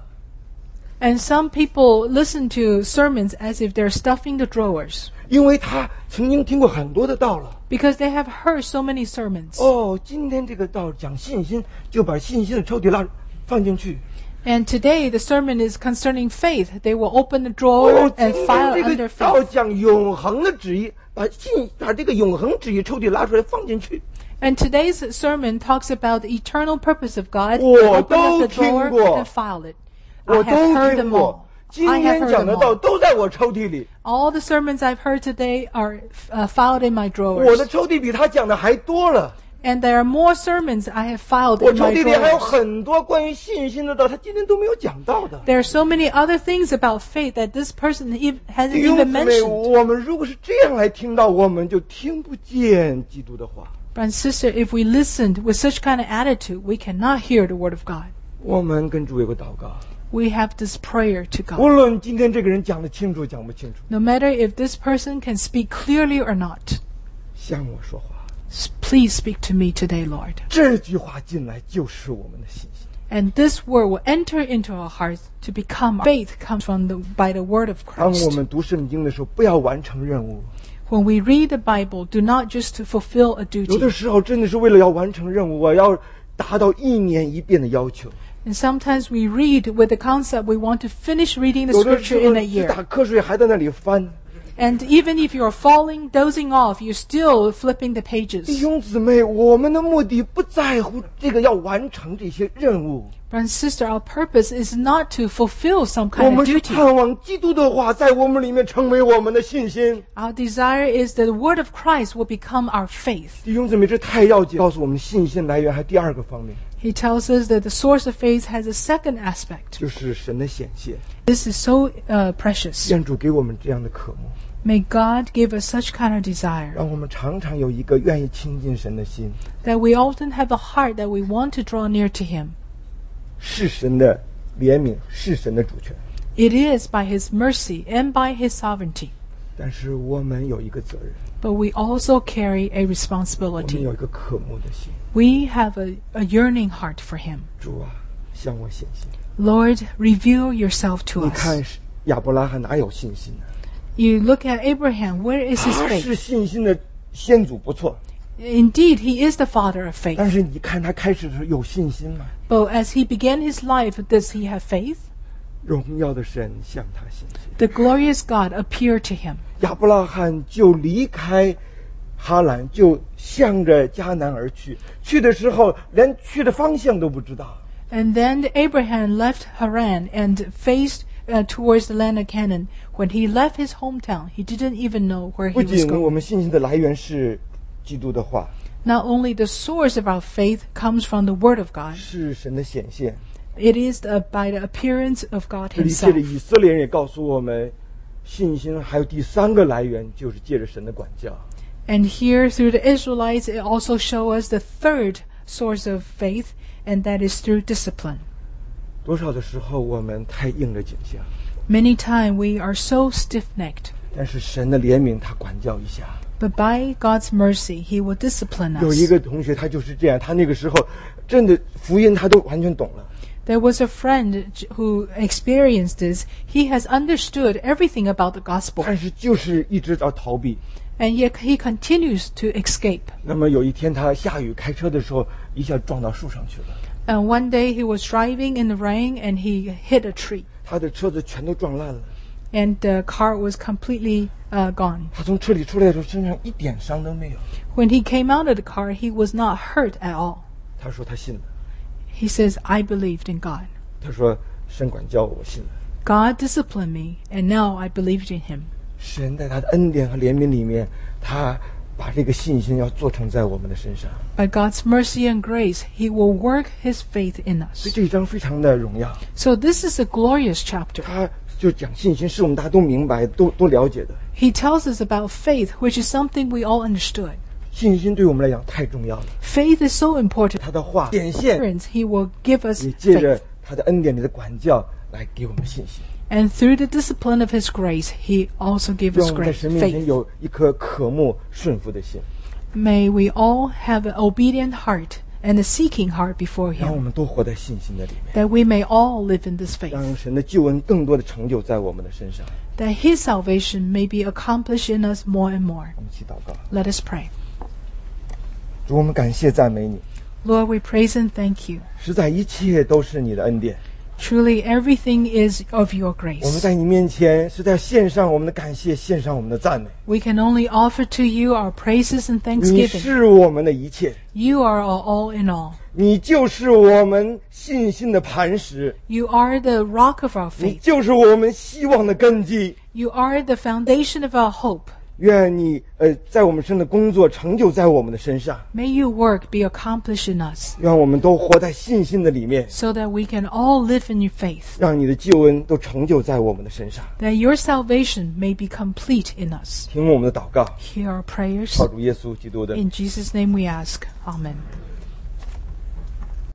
And some people listen to sermons as if they're stuffing the drawers, 因为他曾经听过很多的道了。 because they have heard so many sermons. 哦，今天这个道讲信心，就把信心的抽屉放进去。 And today the sermon is concerning faith. They will open the 哦， drawer 今 and 天 file 这 under 个道 faith. 讲永恒的旨意，把这个永恒旨意抽屉拉出来放进去。 And today's sermon talks about the eternal purpose of God. 我 Open up the 都听 drawer 过。 and file it. I 我 have 都 heard 听 them 过 all.， 今 I have 天 heard 讲的 them 道 all. 都在我抽屉里。 All the sermons I've heard today are filed in my 我的 drawers. 抽屉比他讲的还多了。 And there are more sermons I have filed 我 in 抽 my 屉里还有 drawers. 很多关于信心的道，他今天都没有讲到的。 There are so many other things about faith that this person hasn't 弟兄 even 姊妹， mentioned. 我们如果是这样来听到，我们就听不见基督的话。 Brother and sister, if we listened with such kind of attitude, we cannot hear the word of God. 我们跟主有个祷告， We have this prayer to 无 God. 论今天这个人讲得清楚讲不清楚， No matter if this person can speak clearly or not, 向我说话， please speak to me today, Lord. 这句话进来就是我们的信心。 And this word will enter into our hearts to become faith comes from by the word of 当我 Christ. 们读圣经的时候，不要完成任务。 When we read the Bible, do not just to fulfill a 有 duty. 的时候真的是为了要完成任务，我要达到1年1遍的要求。 And sometimes we read with the concept we want to finish reading the 有的时 scripture 候 in a 只 year. 打瞌睡还在那里翻。 And even if you're falling, dozing off, you're still flipping the 弟 pages. 兄姊妹，我们的目的不在乎这个要完成这些任务， Brother and sister, our purpose is not to fulfill some 我 kind 们 of 是 duty. 盼望基督的话在我们里面成为我们的信心。 Our desire is that the word of Christ will become our faith. 弟兄姊妹，这太要紧。告诉我们信心来源还第二个方面， He tells us that the source of faith has a second aspect. 就是神的显现。 This is so precious. 愿主给我们这样的渴慕， May God give us such kind of desire 让我们常常有一个愿意亲近神的心， that we often have a heart that we want to draw near to Him. 是神的怜悯，是神的主权。 It is by His mercy and by His sovereignty. 但是我们有一个责任， But we also carry a 我们 responsibility. 有一个渴慕的心。 We have a yearning heart for Him. 主啊，向我显现。 Lord, reveal yourself to 你 us. 看亚伯拉罕哪有信心呢？ You look at Abraham. Where is his 他 faith? 是信心的先祖，不错。 Indeed, he is the father of faith. 但是你看他开始的时候有信心吗？ But as he began his life, does he have faith? 荣耀的神向他显现。 The glorious God appeared to him. 亚伯拉罕就离开哈兰，就向着迦南而去。去的时候连去的方向都不知道。 And then Abraham left Haran and faced towards the land of Canaan. When he left his hometown, he didn't even know where 不 he was 仅我 going. 们信心的来源是基督的话， Not only the source of our faith comes from the Word of God, 是神的显现。 it is by the appearance of God 这里借着 Himself. 以色列人也告诉我们，信心还有第三个来源，就是借着神的管教。 And here, through the Israelites, it also shows us the third source of faith, and that is through discipline. 多少的时候我们太硬了颈项， Many times we are so stiff-necked, 但是神的怜悯他管教一下。 but by God's mercy, He will discipline 有一 us. 个同学他就是这样，他那个时候真的福音他都完全懂了， There was a friend who experienced this. He has understood everything about the gospel, 但是就是一直在逃避。 and yet he continues to escape. 那么有一天他下雨开车的时候，一下撞到树上去了， And one day he was driving in the rain and he hit a tree, 他的车子全都撞烂了。 and the car was completely gone. 他从车里出来的时候，身上一点伤都没有。 When he came out of the car, he was not hurt at all. 他说他信了， He says, I believed in God. 他说神管教我，我信了。 God disciplined me, and now I believed in Him. 神在他的恩典和怜悯里面，他把这个信心要做成在我们的身上。 By God's mercy and grace, He will work His faith in 所以 us. 这一章非常的荣耀， So this is a glorious chapter. 他就讲信心是我们大家都明白、都了解的。 He tells us about faith, which is something we all understood. 信心对我们来讲太重要了。 Faith is so important. 他的话显现， He will give us 也借 faith. 着他的恩典里的管教来给我们信心， And through the discipline of His grace, He also gives 让 us 我们在 great 神面前 faith. 有一颗渴慕顺服的心， May we all have an obedient heart and a seeking heart before 让我 Him, 们都活在信心的里面， that we may all live in this faith, 让神的救恩更多的成就在我们的身上。 that His salvation may be accomplished in us more and more. 我们一起祷告， Let us pray. 主，我们感谢赞美你， Lord, we praise and thank You. 实在一切都是你的恩典。 Truly, everything is of Your 我们 grace. 在你面前是在献上我们的感谢，献上我们的赞美。 We can only offer to You our praises and 你 thanksgiving. 是我们的一切， You are our all in all. 你就是我们信心的磐石， You are the rock of our 你 faith. 就是我们希望的根基。 You are the foundation of our hope. 愿你在我们身的工作成就在我们的身上， May Your work be accomplished in us, 愿我们都活在信心的里面， so that we can all live in Your faith, 让你的救恩都成就在我们的身上。 that Your salvation may be complete in us. 听我们的祷告， Hear our prayers. 靠主耶稣基督的名。 In Jesus' name we ask. Amen.